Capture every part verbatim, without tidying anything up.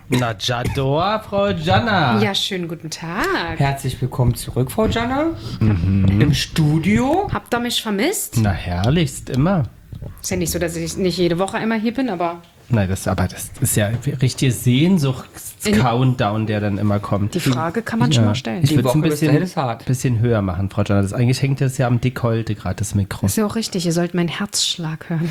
Na, Jador, Frau Jana. Ja, schönen guten Tag. Herzlich willkommen zurück, Frau Jana. Mhm. Im Studio. Habt ihr mich vermisst? Na, herrlichst immer. Ist ja nicht so, dass ich nicht jede Woche einmal hier bin, aber Nein, das, aber das ist ja richtige Sehnsuchts-Countdown, der dann immer kommt. die Frage kann man schon mal stellen. Ich Die würde es ein Woche bis dahin ist bisschen, hart. bisschen höher machen, Frau Jana. Das, eigentlich hängt das ja am Dekolte gerade, das Mikro. Ist ja auch richtig, ihr sollt meinen Herzschlag hören.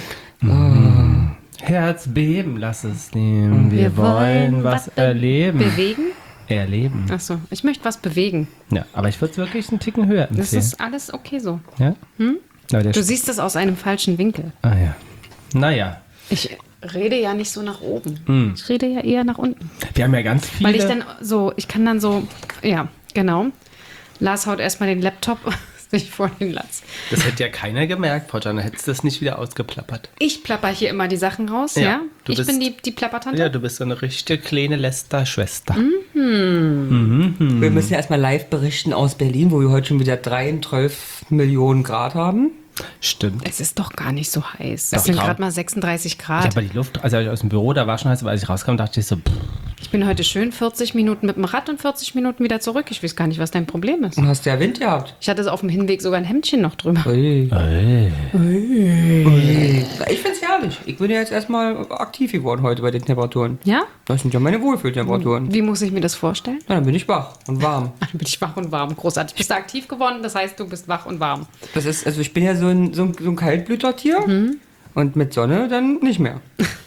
Herz beben, lass es nehmen. Wir, Wir wollen wollen was was be- erleben. Bewegen? Erleben. Achso, ich möchte was bewegen. Ja, aber ich würde es wirklich einen Ticken höher Das empfehlen. ist alles okay so. Ja? Na, der Du St- siehst es aus einem falschen Winkel. ah ja. Naja, Ich rede ja nicht so nach oben. Ich rede ja eher nach unten. wir haben ja ganz viele... Weil ich dann so, ich kann dann so, ja, genau. Lars haut erstmal den Laptop sich vor den Latz. Das hätte ja keiner gemerkt, Frau Jana. Hättest du das nicht wieder ausgeplappert. Ich plapper hier immer die Sachen raus, Ja, ja? du Ich bist- bin die, die Plappertante. Ja, du bist so eine richtige kleine Lester-Schwester. Wir müssen ja erstmal live berichten aus Berlin, wo wir heute schon wieder dreiundzwanzig Millionen Grad haben. Stimmt. Es ist doch gar nicht so heiß. Doch, Es sind Frau. gerade mal sechsunddreißig Ich Grad. habe die Luft, also als ich aus dem Büro, da war schon heiß, aber als ich rauskam, dachte ich so, pff, Ich bin heute schön vierzig Minuten mit dem Rad und vierzig Minuten wieder zurück. Ich weiß gar nicht, was dein Problem ist. Und hast du ja Wind gehabt. Ich hatte so auf dem Hinweg sogar ein Hemdchen noch drüber. Ui. ey. Ich find's herrlich. Ich bin ja jetzt erstmal aktiv geworden heute bei den Temperaturen. Ja? Das sind ja meine Wohlfühltemperaturen. Wie muss ich mir das vorstellen? Na, dann bin ich wach und warm. Dann bin ich wach und warm. Großartig. Bist du aktiv geworden? Das heißt, du bist wach und warm. Das ist, also ich bin ja so ein, so ein, so ein Kaltblütertier. Und mit Sonne dann nicht mehr.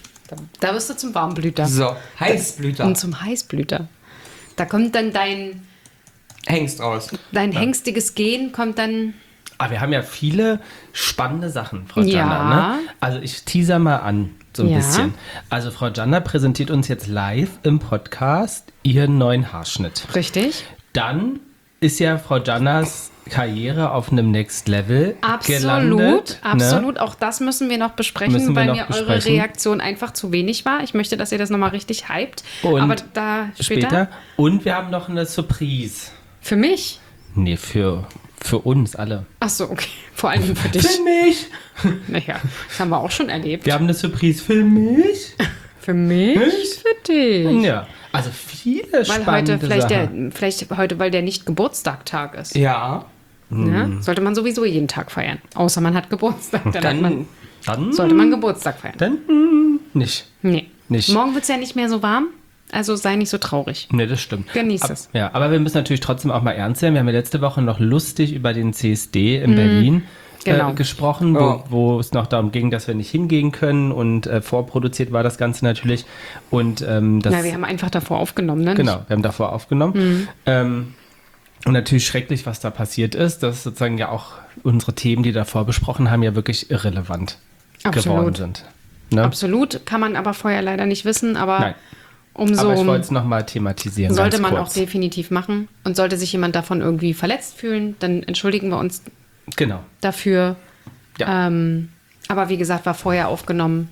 Da wirst du zum Warmblüter. So, Heißblüter. Und zum Heißblüter. Da kommt dann dein, Hengst raus. dein hengstiges Gen, kommt dann... Aber wir haben ja viele spannende Sachen, Frau Ja. Jana. Ne? Also ich teaser mal an, so ein Ja. bisschen. Also Frau Jana präsentiert uns jetzt live im Podcast ihren neuen Haarschnitt. Richtig? Dann ist ja Frau Janas Karriere auf einem Next Level Absolut, gelandet. absolut. Auch das müssen wir noch besprechen, Müssen wir weil noch mir eure besprechen. Reaktion einfach zu wenig war. Ich möchte, dass ihr das nochmal richtig hypt. Und Aber da Ne? später. Später. Und wir haben noch eine Surprise. Für mich? Nee, für, für uns alle. Ach so, okay. Vor allem für dich. Für mich. Naja, das haben wir auch schon erlebt. Wir haben eine Surprise für mich. Für mich? Mich? Für dich. Ja, also viele Weil spannende heute vielleicht der, Sachen. vielleicht heute, weil der nicht Geburtstagtag ist. Ja. Ne? Sollte man sowieso jeden Tag feiern. Außer man hat Geburtstag. Dann, hat Dann man, Dann, sollte man Geburtstag feiern. dann mm, nicht. Nee. Nicht. Morgen wird es ja nicht mehr so warm. Also sei nicht so traurig. Nee, das stimmt. Genieß Ab, es. Ja, aber wir müssen natürlich trotzdem auch mal ernst sein. Wir haben ja letzte Woche noch lustig über den C S D in Berlin genau. äh, gesprochen, wo, Ja. wo es noch darum ging, dass wir nicht hingehen können und äh, vorproduziert war das Ganze natürlich. Und ähm, das Na, wir haben einfach davor aufgenommen, ne? Genau, wir haben davor aufgenommen. Ähm, und natürlich schrecklich, was da passiert ist, dass sozusagen ja auch unsere Themen, die davor besprochen haben, ja wirklich irrelevant Absolut. geworden sind. Ne? Absolut, kann man aber vorher leider nicht wissen, aber Nein. umso Aber ich wollte es nochmal thematisieren. sollte ganz man kurz. auch definitiv machen. Und sollte sich jemand davon irgendwie verletzt fühlen, dann entschuldigen wir uns Genau. dafür. Ja. Ähm, aber wie gesagt, war vorher aufgenommen.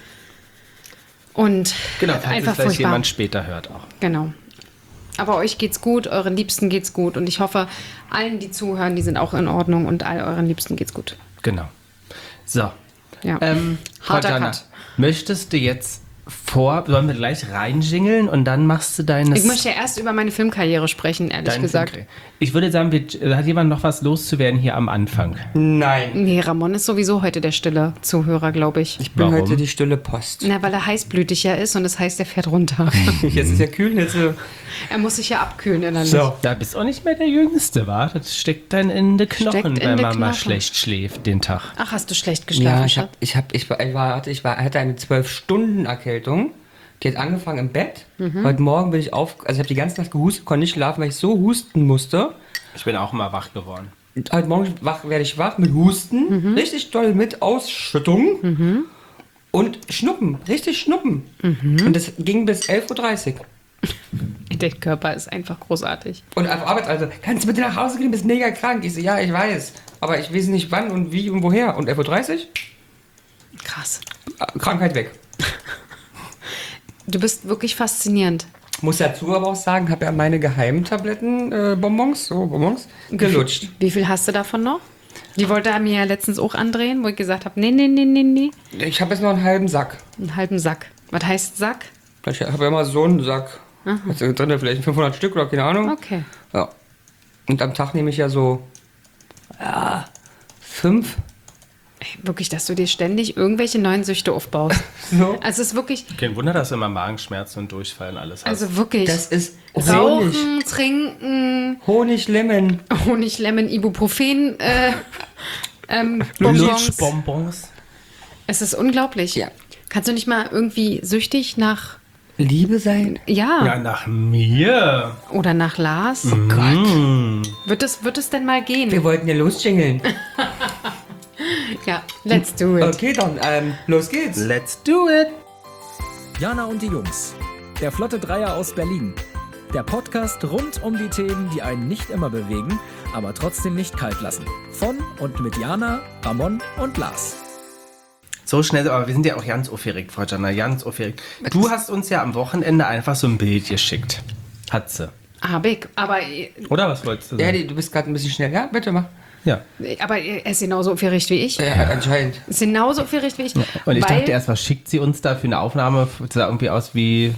Und Genau, falls es einfach vielleicht furchtbar. jemand später hört auch. Genau. Aber euch geht's gut, euren Liebsten geht's gut. Und ich hoffe, allen, die zuhören, die sind auch in Ordnung und all euren Liebsten geht's gut. Genau. So. Ja. Ähm, Frau Harter Jana, Cut. möchtest du jetzt vor, sollen wir gleich reinjingeln und dann machst du deine... Ich möchte ja erst über meine Filmkarriere sprechen, ehrlich deinen gesagt. Film- Ich würde sagen, wir, hat jemand noch was loszuwerden hier am Anfang? Nein. Nee, Ramon ist sowieso heute der stille Zuhörer, glaube ich. Ich bin Warum? heute die stille Post. Na, weil er heißblütig ja ist und das heißt, er fährt runter. Jetzt ist ja kühl, jetzt. äh, Er muss sich ja abkühlen innerlich. So. Da bist auch nicht mehr der Jüngste, wa? Das steckt dann in den Knochen, Steckt in wenn de man mal Knochen. schlecht schläft den Tag. Ach, hast du schlecht geschlafen? Ja, ich, Schatz? hab, ich, hab, ich, war, ich, war, ich war, hatte eine zwölf Stunden Erkältung. Die hat angefangen im Bett. Heute Morgen bin ich auf, also ich habe die ganze Nacht gehustet, konnte nicht schlafen, weil ich so husten musste. Ich bin auch mal wach geworden. Heute Morgen wach, werde ich wach mit Husten, richtig doll mit Ausschüttung und Schnuppen, richtig Schnuppen. Und das ging bis elf Uhr dreißig. Der Körper ist einfach großartig. Und auf Arbeit, also, kannst du bitte nach Hause gehen, du bist mega krank. Ich so, ja, ich weiß, aber ich weiß nicht wann und wie und woher. Und elf Uhr dreißig, Krass. Krankheit weg. Du bist wirklich faszinierend. Muss dazu aber auch sagen, habe ja meine geheimen Tabletten, äh, Bonbons, so Bonbons, gelutscht. Wie viel hast du davon noch? Die wollte er mir ja letztens auch andrehen, wo ich gesagt habe, nee, nee, nee, nee, nee. Ich habe jetzt noch einen halben Sack. Einen halben Sack. Was heißt Sack? Ich habe ja immer so einen Sack. Also drin vielleicht fünfhundert Stück oder keine Ahnung. Okay. Ja. Und am Tag nehme ich ja so, ja, fünf. Ey, wirklich, dass du dir ständig irgendwelche neuen Süchte aufbaust. So. Also es ist wirklich, Kein Wunder, dass du immer Magenschmerzen und Durchfallen alles hast. also wirklich. Das ist Honig. Rauchen, trinken, Honig, Lemon. Honig, Lemon, Ibuprofen, äh, ähm, Bonbons. Lutschbonbons. Es ist unglaublich. Ja. Kannst du nicht mal irgendwie süchtig nach, Liebe sein. ja, Ja, nach mir. oder nach Lars? Oh Gott. Wird es, wird es denn mal gehen? Wir wollten ja losjingeln. Ja, let's do it. Okay, dann, ähm, los geht's. Let's do it. Jana und die Jungs. Der Flotte Dreier aus Berlin. Der Podcast rund um die Themen, die einen nicht immer bewegen, aber trotzdem nicht kalt lassen. Von und mit Jana, Ramon und Lars. So schnell, aber wir sind ja auch ganz aufgeregt, Frau Jana, ganz aufgeregt. Du hast uns ja am Wochenende einfach so ein Bild geschickt. Hat sie. Hab ich, aber, Oder was wolltest du Ja, sagen? die, du bist gerade ein bisschen schnell. Ja, bitte mach. Ja. aber er ist genauso aufgeregt wie ich. Ja, anscheinend. Ist genauso aufgeregt wie ich. Und ich weil, dachte erst, was schickt sie uns da für eine Aufnahme? Das sah irgendwie aus wie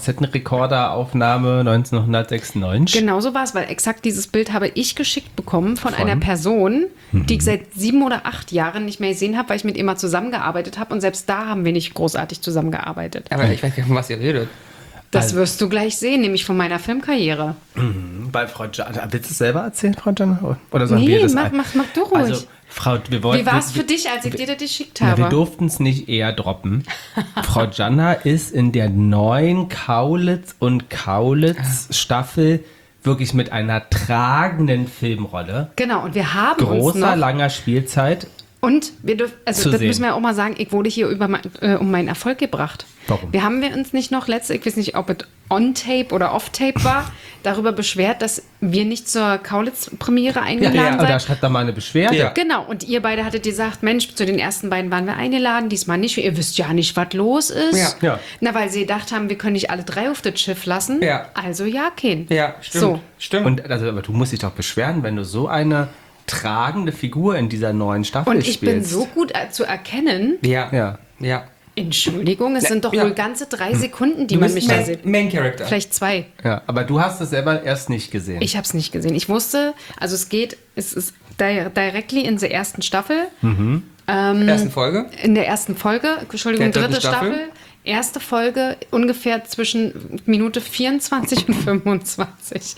Kassettenrekorder-Aufnahme neunzehnhundertsechsundneunzig. Genau so war es, weil exakt dieses Bild habe ich geschickt bekommen von, von? einer Person, die ich seit sieben oder acht Jahren nicht mehr gesehen habe, weil ich mit ihr mal zusammengearbeitet habe. Und selbst da haben wir nicht großartig zusammengearbeitet. Aber ich weiß gar nicht, von was ihr redet. Das Also- wirst du gleich sehen, nämlich von meiner Filmkarriere. Bei Frau Jana. Willst du es selber erzählen, Frau Jana? Oder sollen Nee, wir das mach, ein- mach, mach du ruhig. Also, Frau, wir wollten. Wie war es wir- für dich, als ich dir das geschickt Ja, habe? wir durften es nicht eher droppen. Frau Jana ist in der neuen Kaulitz und Kaulitz Staffel wirklich mit einer tragenden Filmrolle. Genau, und wir haben uns Großer, noch... langer Spielzeit. Und wir dürfen, also Zu das sehen. müssen wir auch mal sagen, ich wurde hier über mein, äh, um meinen Erfolg gebracht. Warum? Wir haben wir uns nicht noch letzte, ich weiß nicht, ob es on-tape oder off-tape war, darüber beschwert, dass wir nicht zur Kaulitz-Premiere eingeladen Ja, seid. da schreibt da mal eine Beschwerde. Ja. Genau, und ihr beide hattet gesagt, Mensch, zu den ersten beiden waren wir eingeladen, diesmal nicht. Ihr wisst ja nicht, was los ist. Ja. Ja. Na, weil sie gedacht haben, wir können nicht alle drei auf das Schiff lassen. Ja. Also ja, kein. Ja, stimmt. So. Stimmt. Und also, aber du musst dich doch beschweren, wenn du so eine tragende Figur in dieser neuen Staffel Und ich spielst. bin so gut äh, zu erkennen, ja. Ja. Ja. Entschuldigung, es Ja, sind doch ja. wohl ganze drei Sekunden, die Du man bist mich da Main, sieht. Main Character. Vielleicht zwei. Ja, aber du hast es selber erst nicht gesehen. Ich habe es nicht gesehen. Ich wusste, also es geht, es ist di- directly in der ersten Staffel, Ersten Folge. in der ersten Folge, Entschuldigung, Der dritten dritte Staffel. Staffel. Erste Folge ungefähr zwischen Minute vierundzwanzig und fünfundzwanzig.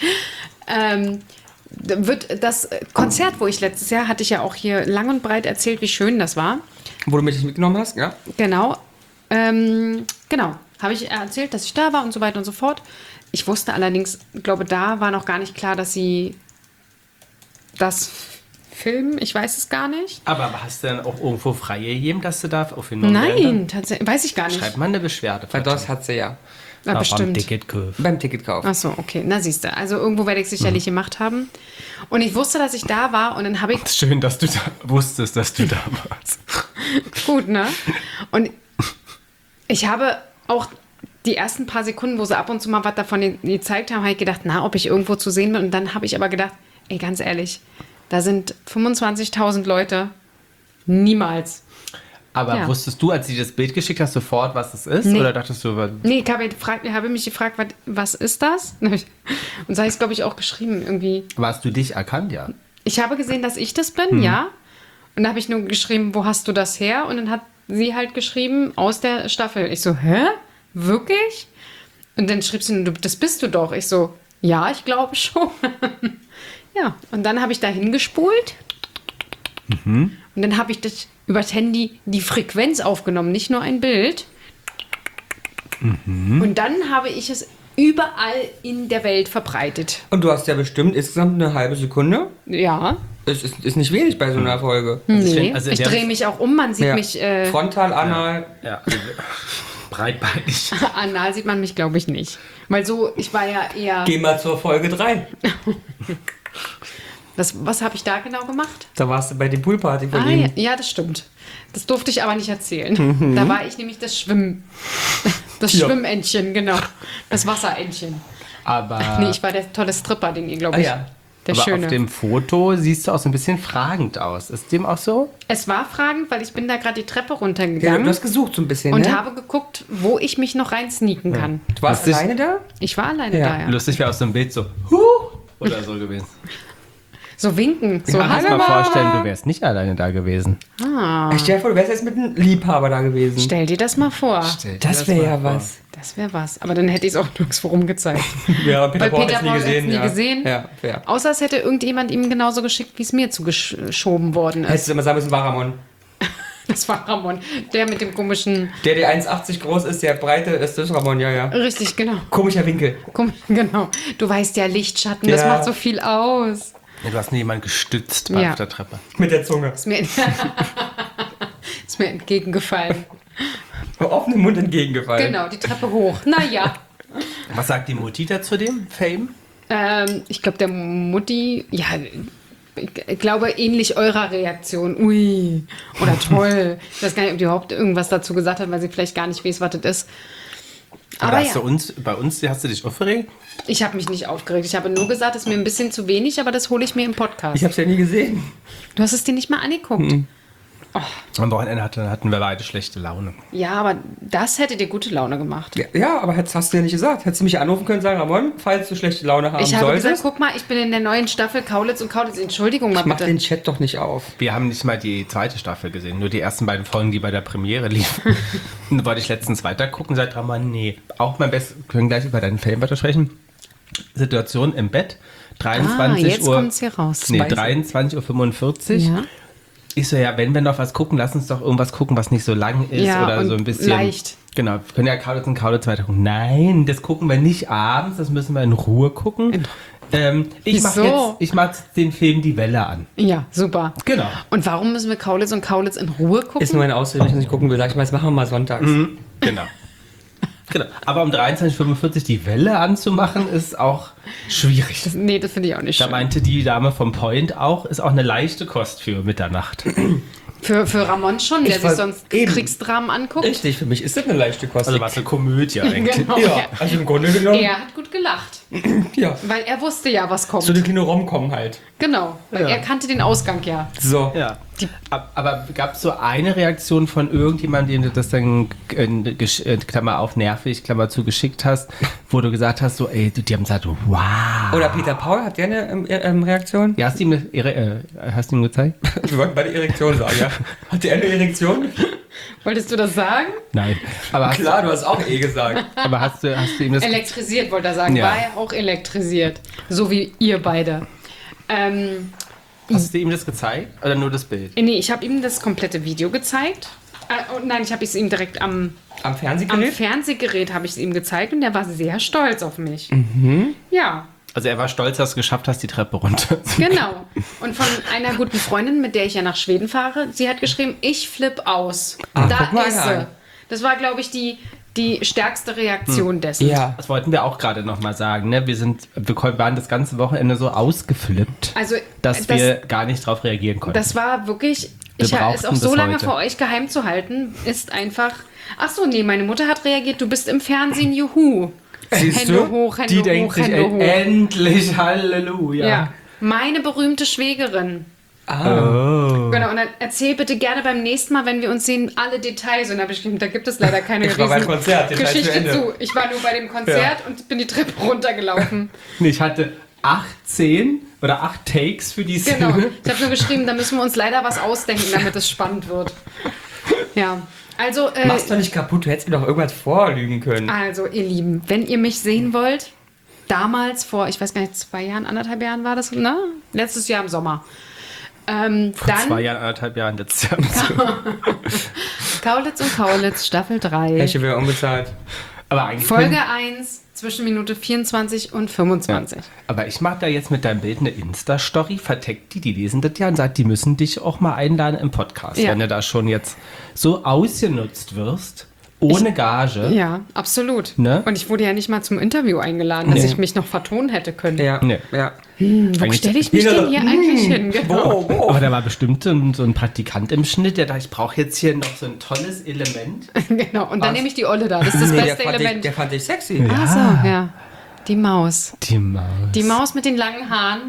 Ähm, da wird das Konzert, wo ich letztes Jahr hatte ich ja auch hier lang und breit erzählt, wie schön das war. Wo du mich mitgenommen hast, ja? Genau. Ähm, genau. Habe ich erzählt, dass ich da war und so weiter und so fort. Ich wusste allerdings, glaube, da war noch gar nicht klar, dass sie das filmen. Ich weiß es gar nicht. aber hast du dann auch irgendwo frei gegeben, dass du da aufgenommen werden Nein, tatsächlich. Weiß ich gar nicht. Schreib mal eine Beschwerde. Weil das hat sie ja. Na, Am bestimmt. Ticketkauf. Beim Ticketkauf. Ach so, okay. Na, siehst du. Also irgendwo werde ich es sicherlich gemacht haben. Und ich wusste, dass ich da war und dann habe ich... Schön, dass du da wusstest, dass du da warst. Gut, ne? Und ich habe auch die ersten paar Sekunden, wo sie ab und zu mal was davon gezeigt haben, habe ich gedacht, na, ob ich irgendwo zu sehen bin. Und dann habe ich aber gedacht, ey, ganz ehrlich, da sind fünfundzwanzigtausend Leute. Niemals. Aber Ja. wusstest du, als sie das Bild geschickt hast, sofort, was es ist? Nee. Oder dachtest du, was- Nee, ich habe, gefragt, ich habe mich gefragt, was, was ist das? Und so habe ich es, glaube ich, auch geschrieben irgendwie. warst du dich erkannt, ja? Ich habe gesehen, dass ich das bin, ja. Und da habe ich nur geschrieben, wo hast du das her? Und dann hat sie halt geschrieben, aus der Staffel. Ich so, hä? Wirklich? Und dann schrieb sie, du- das bist du doch. Ich so, ja, ich glaube schon. Ja, und dann habe ich da hingespult. Und dann habe ich das über das Handy die Frequenz aufgenommen, nicht nur ein Bild. Und dann habe ich es überall in der Welt verbreitet. Und du hast ja bestimmt insgesamt eine halbe Sekunde. Ja. Das ist, ist nicht wenig bei so einer Folge. Nee, also ich der- drehe mich auch um, man sieht Ja. mich, äh, Frontal, anal. Ja. Also, breitbeinig. anal sieht man mich, glaube ich, nicht. Weil so, ich war ja eher, Geh mal zur Folge drei. das, was habe ich da genau gemacht? Da warst du bei der Poolparty von Ah, ihm. ja, ja, das stimmt. Das durfte ich aber nicht erzählen. Da war ich nämlich das Schwimmen, das Ja. Schwimmentchen, genau. Das Wasserentchen. Aber Nee, ich war der tolle Stripper, den ihr, glaube Ah ich, ja. Der Aber Schöne. auf dem Foto siehst du auch so ein bisschen fragend aus. Ist dem auch so? Es war fragend, weil ich bin da gerade die Treppe Ja, runtergegangen du hast gesucht so ein bisschen, und ne? habe geguckt, wo ich mich noch rein sneaken kann. Du warst Lustig. alleine da? Ich war alleine Ja. da, ja. Lustig wäre aus so einem Bild so, huh, oder so gewesen. So winken. So, Ich kann mir hallo mal vorstellen, Mama. du wärst nicht alleine da gewesen. Ah, Ich stell dir vor, du wärst jetzt mit einem Liebhaber da gewesen. stell dir das mal vor. Das wäre ja was. Das wäre was. Aber dann hätte ich es auch nirgendwo rumgezeigt. Ja, Peter Weil Paul Peter hat's nie Paul hat's gesehen. nie ja. gesehen. Ja, fair. Außer es hätte irgendjemand ihm genauso geschickt, wie es mir zugeschoben worden ist. Hättest du immer sagen müssen, war Ramon. Das war Ramon. Der mit dem komischen... Der, der eins achtzig groß ist, der breite ist, das ist Ramon, ja, ja. Richtig, genau. Komischer Winkel. Komm, genau. Du weißt ja, Lichtschatten, das Ja. macht so viel aus. Ja, du hast nie jemanden gestützt Ja. auf der Treppe. Mit der Zunge. Ist mir, ist mir entgegengefallen. Offenem Mund entgegengefallen. Genau, die Treppe hoch. Naja. Was sagt die Mutti da zu dem Fame? Ähm, ich glaube, der Mutti, ja, ich glaube, ähnlich eurer Reaktion. Ui, oder toll. Ich weiß gar nicht, ob die überhaupt irgendwas dazu gesagt hat, weil sie vielleicht gar nicht weiß, was das ist. Aber Aber hast du ja, uns, bei uns hast du dich aufgeregt? ich habe mich nicht aufgeregt. Ich habe nur gesagt, es ist mir ein bisschen zu wenig, aber das hole ich mir im Podcast. Ich hab's ja nie gesehen. Du hast es dir nicht mal angeguckt. Am Wochenende hatten, hatten wir beide schlechte Laune. Ja, aber das hätte dir gute Laune gemacht. Ja, ja, aber hättest, hast du ja nicht gesagt. Hättest du mich anrufen können und sagen, Ramon, falls du schlechte Laune haben Ich habe solltest, gesagt, guck mal, ich bin in der neuen Staffel Kaulitz und Kaulitz. Entschuldigung mal mach bitte. den Chat doch nicht auf. Wir haben nicht mal die zweite Staffel gesehen, nur die ersten beiden Folgen, die bei der Premiere liefen. Und da wollte ich letztens weiter gucken, seit Ramon, nee. Auch mein Bestes, können gleich über deinen Film weiter sprechen. Situation im Bett, dreiundzwanzig Ah, jetzt Uhr. kommt's hier raus. Nee, Weiß ich. dreiundzwanzig Uhr fünfundvierzig. Ja. Ich so, ja, wenn wir noch was gucken, lass uns doch irgendwas gucken, was nicht so lang ist Ja, oder und so ein bisschen. leicht. Genau, wir können ja Kaulitz und Kaulitz weiter gucken. Nein, das gucken wir nicht abends, das müssen wir in Ruhe gucken. Ähm, ich mache Wieso? jetzt, ich mach jetzt den Film Die Welle an. Ja, super. Genau. Und warum müssen wir Kaulitz und Kaulitz in Ruhe gucken? Ist nur eine Ausrede, wenn ich nicht gucken will. Sag ich mal, das machen wir mal sonntags. Genau. Genau. Aber um dreiundzwanzig Uhr fünfundvierzig die Welle anzumachen, ist auch schwierig. Das, nee, das finde ich auch nicht Da schön. meinte die Dame vom Point auch, ist auch eine leichte Kost für Mitternacht. Für, für Ramon schon, der Ich sich war- sonst eben. Kriegsdramen anguckt. Richtig, für mich ist das eine leichte Kost. Also was eine Komödie eigentlich. Genau. ja, also im Grunde genommen, Er hat gut gelacht, ja. weil er wusste ja, was kommt. So eine kleine Rom-Com halt. Genau, weil Ja. er kannte den Ausgang ja. So. Ja. Ab- Aber gab es so eine Reaktion von irgendjemandem, dem du das dann, äh, gesch- äh, Klammer auf, nervig, Klammer zu, geschickt hast, wo du gesagt hast, so, ey, die haben gesagt, wow. Oder Peter Paul, hat der eine ähm, ähm, Reaktion? Ja, hast du ihm, eine Ere- äh, hast du ihm gezeigt? Wir wollten beide Erektion sagen, ja. Hat der eine Erektion? Wolltest du das sagen? Nein. Aber hast, Klar, du hast auch eh gesagt. aber hast du, hast du ihm das... Elektrisiert, wollte er sagen. Ja. War er auch elektrisiert. So wie ihr beide. Ähm, Hast du ihm das gezeigt? Oder nur das Bild? nee, ich habe ihm das komplette Video gezeigt. Äh, oh, nein, ich habe es ihm direkt am, Am am Fernsehgerät? Fernsehgerät habe ich es ihm gezeigt und er war sehr stolz auf mich. Mhm. Ja, Also er war stolz, dass du es geschafft hast, die Treppe runter. genau. Und von einer guten Freundin, mit der ich ja nach Schweden fahre, sie hat geschrieben, ich flipp aus. Ah, da guck mal ist sie. an. Das war, glaube ich, die, die stärkste Reaktion dessen. Ja. Das wollten wir auch gerade nochmal sagen. Ne? Wir, sind, wir kon- waren das ganze Wochenende so ausgeflippt, Also, dass das, wir gar nicht drauf reagieren konnten. das war wirklich, Wir ich ha- es brauchten auch so bis lange heute. vor euch geheim zu halten, ist einfach, ach so, nee, meine Mutter hat reagiert, du bist im Fernsehen, juhu. Siehst Hände du? hoch, Hände Die hoch, denkt sich, Hände ey, hoch. endlich, Halleluja. Ja. Meine berühmte Schwägerin. Ah. Oh. Genau, und dann erzähl bitte gerne beim nächsten Mal, wenn wir uns sehen, alle Details. Und dann habe ich geschrieben, da gibt es leider keine Ich war beim riesen Konzert, Details zu Geschichte Ende. zu. Ich war nur bei dem Konzert und bin die Treppe runtergelaufen. Nee, ich hatte achtzehn oder acht Takes für die Szene. Genau. Ich habe nur geschrieben, da müssen wir uns leider was ausdenken, damit es spannend wird. Ja. Also, äh, Mach's doch nicht kaputt, du hättest mir doch irgendwas vorlügen können. also, ihr Lieben, wenn ihr mich sehen wollt, damals vor, ich weiß gar nicht, zwei Jahren, anderthalb Jahren war das, ne? Letztes Jahr im Sommer. Ähm, Vor dann zwei Jahren, anderthalb Jahren letztes Jahr. Kaulitz und Kaulitz, Staffel drei. Welche wäre unbezahlt? Aber eigentlich Folge eins, zwischen Minute vierundzwanzig und fünfundzwanzig. Aber ich mache da jetzt mit deinem Bild eine Insta-Story, verteckt die, die lesen das ja und sagt, die müssen dich auch mal einladen im Podcast, Ja. wenn du da schon jetzt so ausgenutzt wirst, ohne Gage. Ja, absolut. Ne? Und ich wurde ja nicht mal zum Interview eingeladen, dass Nee. ich mich noch vertonen hätte können. Ja. Nee. Ja. Wo Eigentlich- stelle ich mich Jeder denn so, hier hm, eigentlich hin? Genau. Wo, wo? Aber da war bestimmt so ein, so ein Praktikant im Schnitt, der dachte, ich brauche jetzt hier noch so ein tolles Element. genau. Und dann Was? nehme ich die Olle da. Das ist das Nee, der beste fand, ich, Element. der fand ich sexy. Ach so, ja. Die Maus. Die Maus. Die Maus mit den langen Haaren. Oh,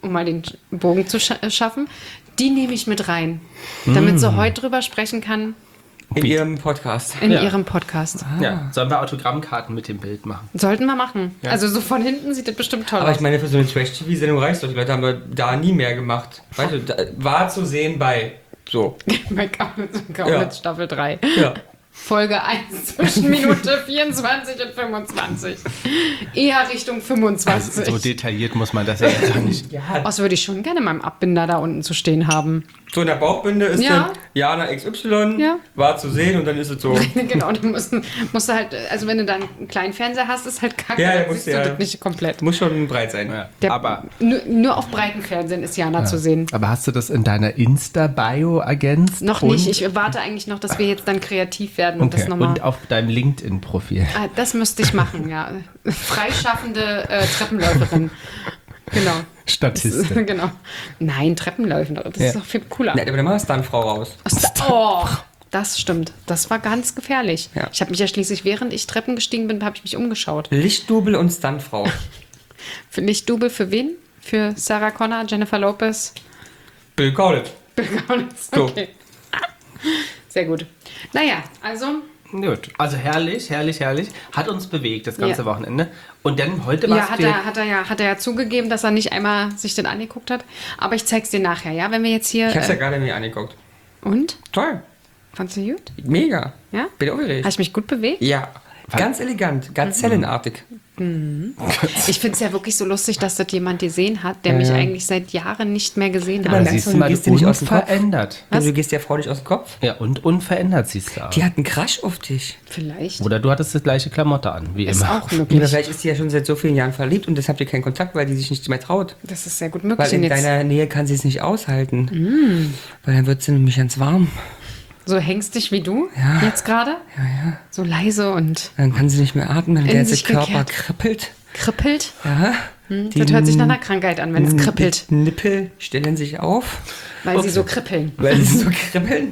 um mal den Bogen zu scha- schaffen, die nehme ich mit rein, damit Mm. sie heute drüber sprechen kann In ihrem Podcast. in Ja. ihrem Podcast. Ja, sollen wir Autogrammkarten mit dem Bild machen? Sollten wir machen. Ja. Also so von hinten sieht das bestimmt toll Aber aus. ich meine, für so eine Trash-T V-Sendung reicht doch. Die Leute haben doch da nie mehr gemacht. Weißt du, da, war zu sehen bei so. Bei Kaulitz, Kaulitz Staffel drei. Ja. Folge eins zwischen Minute vierundzwanzig und fünfundzwanzig. Eher Richtung fünfundzwanzig. Also, so detailliert muss man das ja jetzt auch nicht. Ja, Das würde ich schon gerne in meinem Abbinder da unten zu stehen haben. so in der Bauchbinde ist Ja. dann Jana X Y, Ja. war zu sehen und dann ist es so. Genau, du musst, musst du halt, also wenn du dann einen kleinen Fernseher hast, ist halt kacke, Ja, ja, dann musst siehst du du ja- das nicht komplett. Muss schon breit sein. Ja. Der, aber, nur, nur auf breiten Fernsehen ist Jana zu sehen. aber hast du das in deiner Insta-Bio ergänzt? Noch Und- nicht. Ich warte eigentlich noch, dass wir jetzt dann kreativ werden und Okay. das nochmal. Und auf deinem LinkedIn-Profil. Ah, das müsste ich machen, ja. Freischaffende äh, Treppenläuferin. Genau. Statistin. genau. Nein, Treppenläuferin. Das Ja. ist doch viel cooler. Ja, aber dann machst du dann Frau raus. Oh, das stimmt. Das war ganz gefährlich. Ja. Ich habe mich ja schließlich, während ich Treppen gestiegen bin, habe ich mich umgeschaut. Lichtdubel und Stuntfrau. Für Lichtdubel für wen? Für Sarah Connor, Jennifer Lopez? Bill Kaulitz. So. Okay. Sehr gut. Naja, also Gut, also herrlich, herrlich, herrlich. Hat uns bewegt das ganze Ja. Wochenende. Und dann heute war ja, es hat er, hat, er ja, hat er ja zugegeben, dass er nicht einmal sich den angeguckt hat. Aber ich zeig's dir nachher, ja? Wenn wir jetzt hier. Ich hab's ja Äh, gerade mir angeguckt. und? Toll. Fandst du gut? Mega. Ja? Bin aufgeregt. Hast du mich gut bewegt? Ja. Ganz elegant, ganz zellenartig. Ich finde es ja wirklich so lustig, dass das jemand gesehen hat, der Ja, mich ja. eigentlich seit Jahren nicht mehr gesehen Aber hat. merkst siehst du, du mal, gehst dir nicht aus dem Kopf? unverändert. Was? Du gehst der Frau nicht aus dem Kopf. Ja, und unverändert siehst du aus. Die hat einen Crush auf dich. Vielleicht. Oder du hattest das gleiche Klamotte an, wie Ist immer. auch Ja, aber möglich. vielleicht ist sie ja schon seit so vielen Jahren verliebt und deshalb habt ihr keinen Kontakt, weil die sich nicht mehr traut. Das ist sehr gut möglich. Weil in Und jetzt, deiner Nähe kann sie es nicht aushalten. Weil dann wird sie nämlich ganz warm. so hängstig wie du Ja. jetzt gerade? Ja, ja. So leise und Dann kann sie nicht mehr atmen, der In ganze sich Körper gekehrt. kribbelt. kribbelt. Ja. Hm, das hört sich nach einer Krankheit an, wenn es kribbelt. Die Nippel stellen sich auf, Weil sie so kribbeln. weil sie so kribbeln.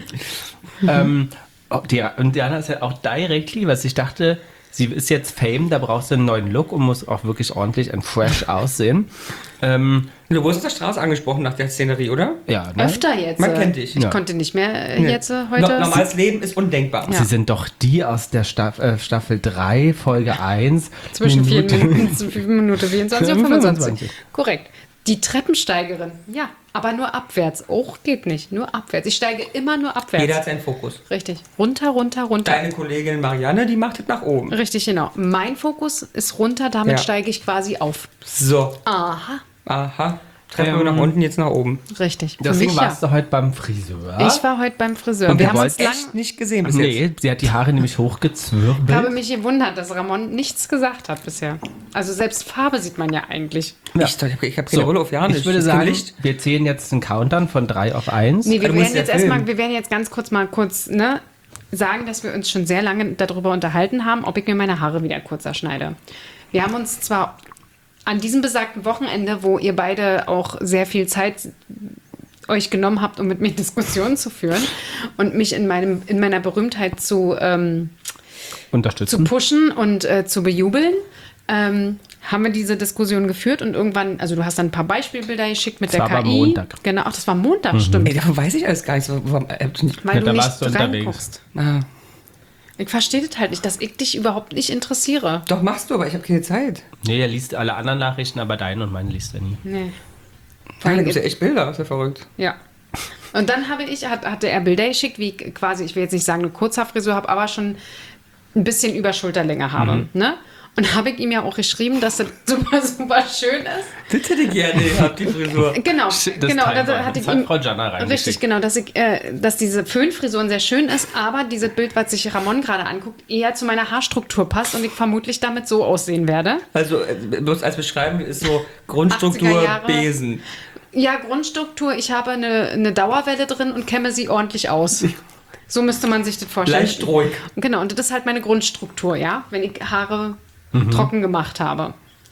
ähm, oh, die, und Diana ist ja auch direkt lieb, was ich dachte, sie ist jetzt Fame, da brauchst du einen neuen Look und muss auch wirklich ordentlich und fresh aussehen. Ähm, Du wurdest auf der Straße angesprochen nach der Szenerie, oder? ja, ne? Öfter jetzt. Man äh, kennt dich. Ich Ja. konnte nicht mehr äh, Nee. jetzt äh, No, heute. normales Leben ist undenkbar. Ja. Sie sind doch die aus der Staff, äh, Staffel drei, Folge eins. Zwischen vier Minute- Minuten, zwischen Minute vierundzwanzig und fünfundzwanzig. fünfundzwanzig. Korrekt. Die Treppensteigerin. Ja, aber nur abwärts. Auch geht nicht. Nur abwärts. Ich steige immer nur abwärts. Jeder hat seinen Fokus. Richtig. Runter, runter, runter. Deine Kollegin Marianne, die macht es nach oben. Richtig, genau. Mein Fokus ist runter, damit Ja. steige ich quasi auf. So, Aha. aha. Treppe Ähm, nach unten, jetzt nach oben. Richtig. Für Deswegen mich, ja. warst du heute beim Friseur. Ich war heute beim Friseur. Und wir wir haben uns wollten lang. Echt nicht gesehen bis jetzt. Nee, sie hat die Haare nämlich Ich habe hochgezwirbelt. mich gewundert, dass Ramon nichts gesagt hat bisher. Also selbst Farbe sieht man ja eigentlich. Ich, ich habe ich hab keine Rolle auf Jahre. ich würde sagen, wir zählen jetzt einen Countdown von drei auf eins. Nee, wir du musst werden ja jetzt erstmal, filmen. wir werden jetzt ganz kurz mal kurz, ne, sagen, dass wir uns schon sehr lange darüber unterhalten haben, ob ich mir meine Haare wieder kurzer schneide. Wir haben uns zwar an diesem besagten Wochenende, wo ihr beide auch sehr viel Zeit euch genommen habt, um mit mir Diskussionen zu führen und mich in, meinem, in meiner Berühmtheit zu, ähm, zu Unterstützen. pushen und äh, zu bejubeln, ähm, haben wir diese Diskussion geführt und irgendwann, also du hast dann ein paar Beispielbilder geschickt mit Das der war K I. aber Montag. Genau, ach, das war Montag, stimmt. Ey, davon weiß ich alles gar nicht. So, warum, äh, Weil Ja, du da nicht warst du unterwegs. reinguckst. ah, Ich verstehe das halt nicht, dass ich dich überhaupt nicht interessiere. doch, machst du, aber ich habe keine Zeit. Nee, er liest alle anderen Nachrichten, aber deine und meine liest er nie. Nee. Vor allem gibt es ja echt Bilder, ist ja verrückt. Ja. Und dann habe ich, hat, hatte er Bilder geschickt, wie ich quasi, ich will jetzt nicht sagen, eine Kurzhaarfrisur habe, aber schon ein bisschen über Schulterlänge habe. Mhm. Ne? Und habe ich ihm ja auch geschrieben, dass das super, super schön ist. Das hätte ich gerne gehabt, die Frisur. Genau, Das genau. Teil Da war- hatte das ich hat ihm, Frau Jana reingeschickt. richtig, genau, dass, ich, äh, dass diese Föhnfrisuren sehr schön ist, aber dieses Bild, was sich Ramon gerade anguckt, eher zu meiner Haarstruktur passt und ich vermutlich damit so aussehen werde. Also, äh, bloß als Beschreibung ist so achtziger Grundstruktur Jahre. Besen. Ja, Grundstruktur, ich habe eine, eine Dauerwelle drin und kämme sie ordentlich aus. So müsste man sich das vorstellen. Leicht ruhig. Genau, und das ist halt meine Grundstruktur, ja, wenn ich Haare trocken gemacht habe.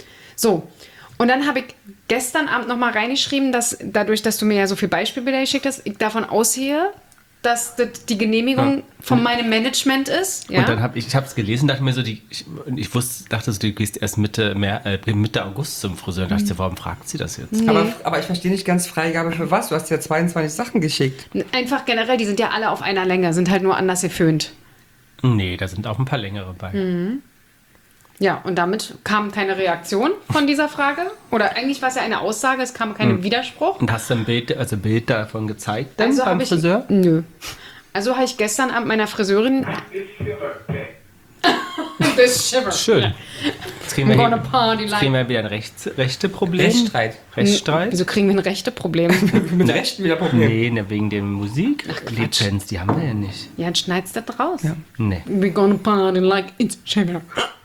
So, und dann habe ich gestern Abend nochmal reingeschrieben, dass dadurch, dass du mir ja so viel Beispielbilder geschickt hast, ich davon ausgehe, dass das die Genehmigung Ja. von meinem Management ist. Ja? Und dann habe ich, ich habe es gelesen, dachte mir so, die, ich, ich wusste, dachte so, du gehst erst Mitte, Mer, äh, Mitte August zum Friseur. Da dachte ich, warum fragt sie das jetzt? Nee. Aber, aber ich verstehe nicht ganz, Freigabe für was? Du hast ja zweiundzwanzig Sachen geschickt. Einfach generell, die sind ja alle auf einer Länge, sind halt nur anders geföhnt. Nee, da sind auch ein paar längere bei. Mhm. Ja, und damit kam keine Reaktion von dieser Frage. Oder eigentlich war es ja eine Aussage, es kam kein Widerspruch. Und hast du ein Bild, also ein Bild davon gezeigt dann Also beim habe ich, Friseur? Nö. Also habe ich gestern Abend meiner Friseurin... This shiver. Schön. Jetzt kriegen wir, I'm hier, gonna party jetzt like- kriegen wir wieder ein Rechts, rechte Problem. Rechtsstreit. Rechtsstreit? Wieso kriegen wir ein rechte Problem? Mit Rechten wieder Problem. Nee, ne, wegen der Musiklizenz, die haben wir ja nicht. Ja, dann schneid's das raus. Nee. We're gonna party like it's shiver.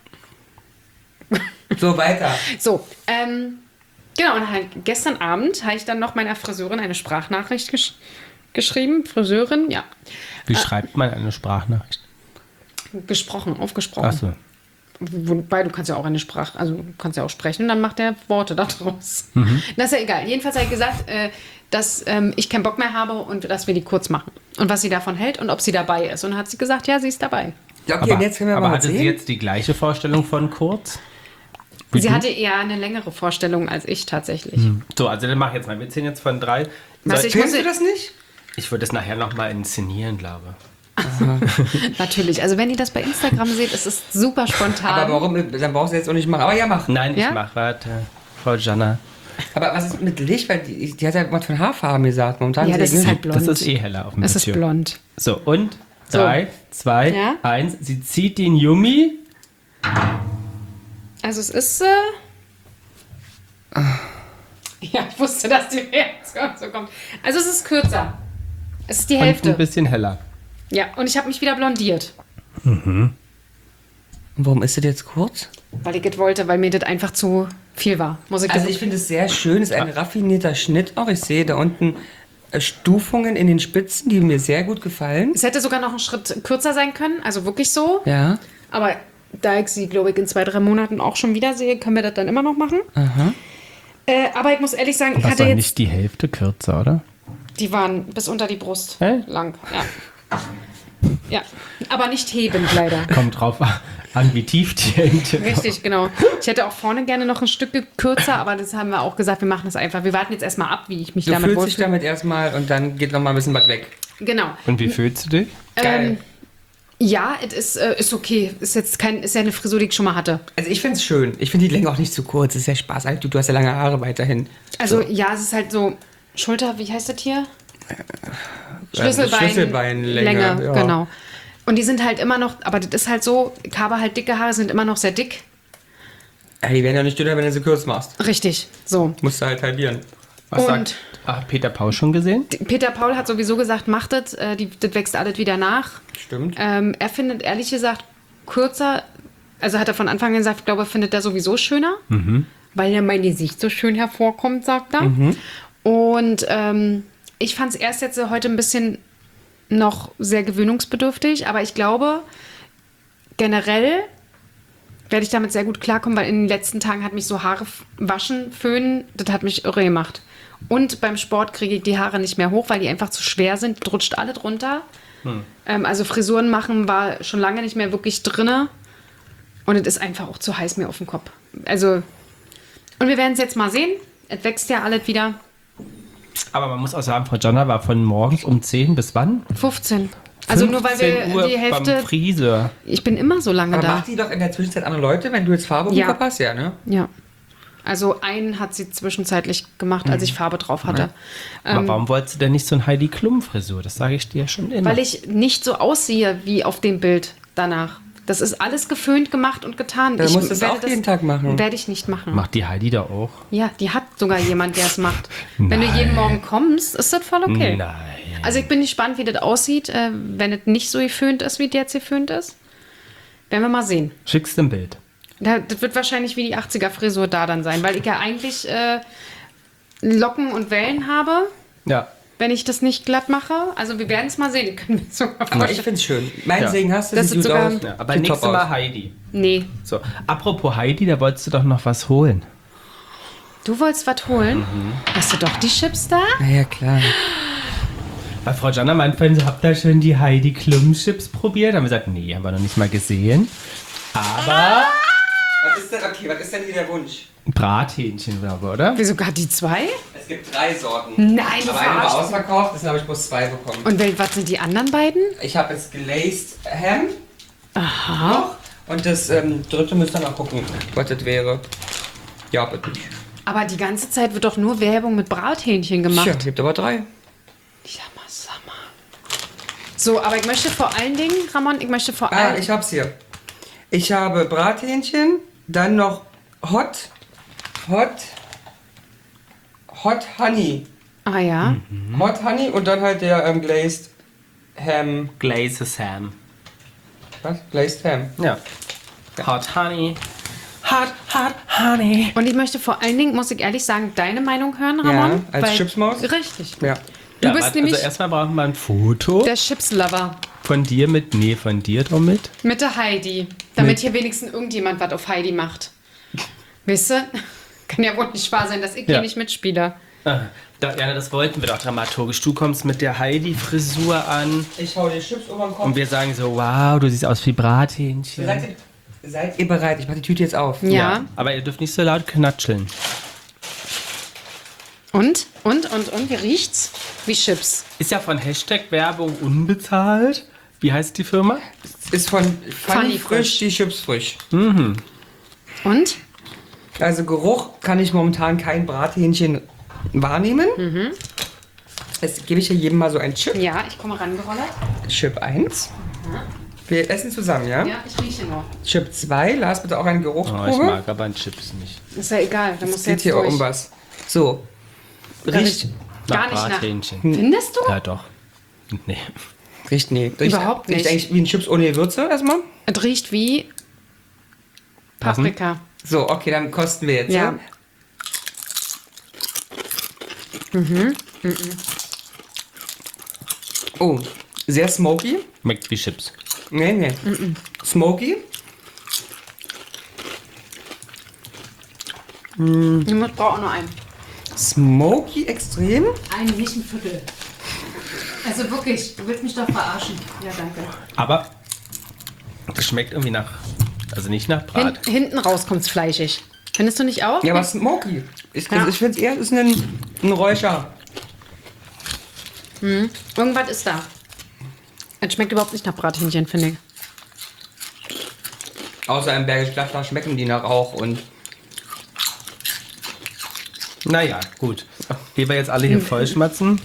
So, weiter. So, ähm, genau, und halt gestern Abend habe ich dann noch meiner Friseurin eine Sprachnachricht gesch geschrieben. Friseurin, ja. Wie schreibt man eine Sprachnachricht? Gesprochen, aufgesprochen. Achso. Wobei, du kannst ja auch eine Sprache, also du kannst ja auch sprechen und dann macht er Worte daraus. Mhm. Das ist ja egal. Jedenfalls habe ich gesagt, äh, dass ähm, ich keinen Bock mehr habe und dass wir die kurz machen. Und was sie davon hält und ob sie dabei ist. Und dann hat sie gesagt, ja, sie ist dabei. Ja, okay, Aber, und jetzt können wir aber mal hatte sehen. sie jetzt die gleiche Vorstellung von kurz? Wie Sie du? hatte eher eine längere Vorstellung als ich tatsächlich. So, also dann mach jetzt mal. Wir zählen jetzt von drei. Was Soll- ich- Kennst muss- du das nicht? ich würde es nachher nochmal inszenieren, glaube Natürlich. Also wenn ihr das bei Instagram seht, es ist super spontan. Aber warum? Dann brauchst du jetzt auch nicht machen. Aber ja, mach. Nein, ich Ja? mach, warte. Frau Jana. Aber was ist mit Licht? Weil die, die hat ja was von Haarfarben gesagt. Momentan Ja, das sie- ist halt blond. Das ist eh heller auf dem Es ist Bildschirm. blond. So, und So. drei, zwei, Ja? eins. Sie zieht den Yumi. Also es ist... Äh ja, ich wusste, dass die Reaktion so kommt. Also es ist kürzer. Es ist die Und Hälfte. ein bisschen heller. Ja, und ich habe mich wieder blondiert. Und warum ist das jetzt kurz? Weil ich das wollte, weil mir das einfach zu viel war. Muss ich Also das ich finde es sehr schön. Es ist ein raffinierter Schnitt auch. Ich sehe da unten äh, Stufungen in den Spitzen, die mir sehr gut gefallen. Es hätte sogar noch einen Schritt kürzer sein können, also wirklich so. Ja. Aber da ich sie, glaube ich, in zwei, drei Monaten auch schon wieder sehe, können wir das dann immer noch machen. Aha. Äh, aber ich muss ehrlich sagen, ich Das hatte war jetzt... nicht die Hälfte kürzer, oder? Die waren bis unter die Brust Hä? lang, ja. Ja, aber nicht hebend leider. Kommt drauf an, wie tief die Hände Richtig, genau. Ich hätte auch vorne gerne noch ein Stück kürzer, aber das haben wir auch gesagt, wir machen das einfach. Wir warten jetzt erstmal ab, wie ich mich Du damit fühlst dich wohlfühle. damit erstmal und dann geht noch mal ein bisschen was weg. Genau. Und wie fühlst du dich? Geil. Ähm, ja, es ist, äh, ist okay. Ist jetzt kein, ist ja eine Frisur, die ich schon mal hatte. Also ich finde es schön. Ich finde die Länge auch nicht zu kurz. Es ist ja Spaß. Alter, du, du hast ja lange Haare weiterhin. Also ja, es ist halt so Schulter, wie heißt das hier? Schlüsselbein, Schlüsselbeinlänge, Länge, ja. genau. Und die sind halt immer noch, aber das ist halt so, ich habe halt dicke Haare, sind immer noch sehr dick. Ja, die werden ja nicht dünner, wenn du sie kurz machst. Richtig, so. Musst du halt halbieren. Was Und- sagt ach, Peter Paul schon gesehen? Peter Paul hat sowieso gesagt, macht das, äh, die, das wächst alles wieder nach. Stimmt. Ähm, er findet ehrlich gesagt kürzer, also hat er von Anfang an gesagt, ich glaube, findet er sowieso schöner, weil ja mein Gesicht so schön hervorkommt, sagt er. Und ähm, ich fand es erst jetzt heute ein bisschen noch sehr gewöhnungsbedürftig, aber ich glaube, generell werde ich damit sehr gut klarkommen, weil in den letzten Tagen hat mich so Haare f- waschen, föhnen, das hat mich irre gemacht. Und beim Sport kriege ich die Haare nicht mehr hoch, weil die einfach zu schwer sind, das rutscht alle drunter. Ähm, also Frisuren machen war schon lange nicht mehr wirklich drinne und es ist einfach auch zu heiß mir auf den Kopf. Also, und wir werden es jetzt mal sehen. Es wächst ja alles wieder. Aber man muss auch sagen, Frau Jana war von morgens um zehn bis wann? fünfzehn. Also nur weil wir fünfzehn Uhr die Hälfte... beim Friseur. Ich bin immer so lange Aber da. macht die doch in der Zwischenzeit andere Leute, wenn du jetzt Farbe Ja. verpasst, ja, ne? Ja. Also einen hat sie zwischenzeitlich gemacht, als ich Farbe drauf hatte. Aber warum wolltest du denn nicht so ein Heidi Klum Frisur? Das sage ich dir schon immer. Weil ich nicht so aussehe wie auf dem Bild danach. Das ist alles geföhnt, gemacht und getan. Dann ich musst du es werde auch jeden Tag machen. Werde ich nicht machen. Macht die Heidi da auch? Ja, die hat sogar jemand, der es macht. Wenn du jeden Morgen kommst, ist das voll okay. Nein. Also ich bin gespannt, wie das aussieht, äh, wenn es nicht so geföhnt ist, wie der jetzt geföhnt ist. Werden wir mal sehen. Schickst du ein Bild? Da- Das wird wahrscheinlich wie die achtziger-Frisur da dann sein, weil ich ja eigentlich äh, Locken und Wellen habe, Ja. wenn ich das nicht glatt mache. Also wir werden es mal sehen. Ich kann mir sogar Aber ich vorstellen. finde es schön. Mein Ja. Segen hast du, Das sieht ist gut sogar- aus. ja aber Sieht nächstes top Mal aus. Heidi. Nee, So, apropos Heidi, da wolltest du doch noch was holen. du wolltest was holen? Hast du doch die Chips da? Na ja, klar. Weil Frau Jana meint vorhin so, habt ihr schon die Heidi Klum Chips probiert? Haben wir gesagt, nee, haben wir noch nicht mal gesehen. Aber Was ist denn, okay, was ist denn hier der Wunsch? Brathähnchen, glaube ich, oder? Wieso gar die zwei? Es gibt drei Sorten. Nein, du Aber eine war verarschst. ausverkauft, deswegen habe ich bloß zwei bekommen. Und wel- was sind die anderen beiden? Ich habe jetzt Glazed Ham Aha. noch. Und das ähm, dritte müsst ihr noch gucken, was das wäre. Ja, bitte. Aber die ganze Zeit wird doch nur Werbung mit Brathähnchen gemacht. Tja, gibt aber drei. Sag mal, sag mal. So, aber ich möchte vor allen Dingen, Ramon, ich möchte vor Ah, allem... ich hab's hier. Ich habe Brathähnchen, dann noch Hot, Hot, Hot Honey. Ah ja. Hot Honey und dann halt der ähm, Glazed Ham. Glazes Ham. Was? Glazed Ham. Ja. Hot Honey. Hot, hot Honey. Und ich möchte vor allen Dingen, muss ich ehrlich sagen, deine Meinung hören, Ramon. als weil- Chipsmaus? Richtig. Ja. Du Ja, bist warte, nämlich also erstmal brauchen wir ein Foto der Chips-Lover von dir mit, nee, von dir doch mit. mit der Heidi. Damit Mit- hier wenigstens irgendjemand was auf Heidi macht. Weißt du? Kann ja wohl nicht wahr sein, dass ich Ja. hier nicht mitspiele. Ah, doch, Jana, das wollten wir doch dramaturgisch. Du kommst mit der Heidi-Frisur an Ich hau die Chips über den Kopf. und wir sagen so, wow, du siehst aus wie Brathähnchen. Seid ihr, seid ihr bereit? Ich mach die Tüte jetzt auf. Ja. Aber ihr dürft nicht so laut knatscheln. Und? Und? Und? Und? Wie riecht's? Wie Chips. Ist ja von Hashtag Werbung unbezahlt. Wie heißt die Firma? Ist von Funny Funny frisch. frisch, die Chips frisch. Und? Also Geruch kann ich momentan kein Brathähnchen wahrnehmen. Mhm. Jetzt gebe ich hier jedem mal so ein Chip. Ja, ich komme rangerollert. Chip eins. Wir essen zusammen, ja? Ja, ich rieche nur. Chip zwei. Lars, bitte auch eine Oh, ich Geruchsprobe. mag aber an Chips nicht. Ist ja egal, da muss Es ja geht jetzt hier auch durch. um was. So. Riecht, Gar Nach nicht nach. Brathähnchen. Findest du? Ja, doch. Nee. riecht, nee. Riecht, Überhaupt Riecht nicht. eigentlich wie ein Chips ohne Gewürze erstmal. Es riecht wie Paprika. So, okay, dann kosten wir jetzt. Ja. Oh, sehr smoky. Schmeckt wie Chips. Nee, nee. Smoky. Ich muss- brauche auch nur einen. Smoky extrem. Einen, nicht ein Viertel. Also wirklich, du willst mich doch verarschen. Ja, danke. Aber das schmeckt irgendwie nach, also nicht nach Hin, Brat. hinten raus kommt's fleischig. Findest du nicht auch? Ja, aber smoky. Ich, Ja. ich finde es eher, es ist ein, ein Räucher. Irgendwas ist da. Es schmeckt überhaupt nicht nach Brathähnchen, finde ich. Außer im Bergisch Gladbach schmecken die nach Rauch und Naja, gut. Ehe wir jetzt alle hier vollschmatzen.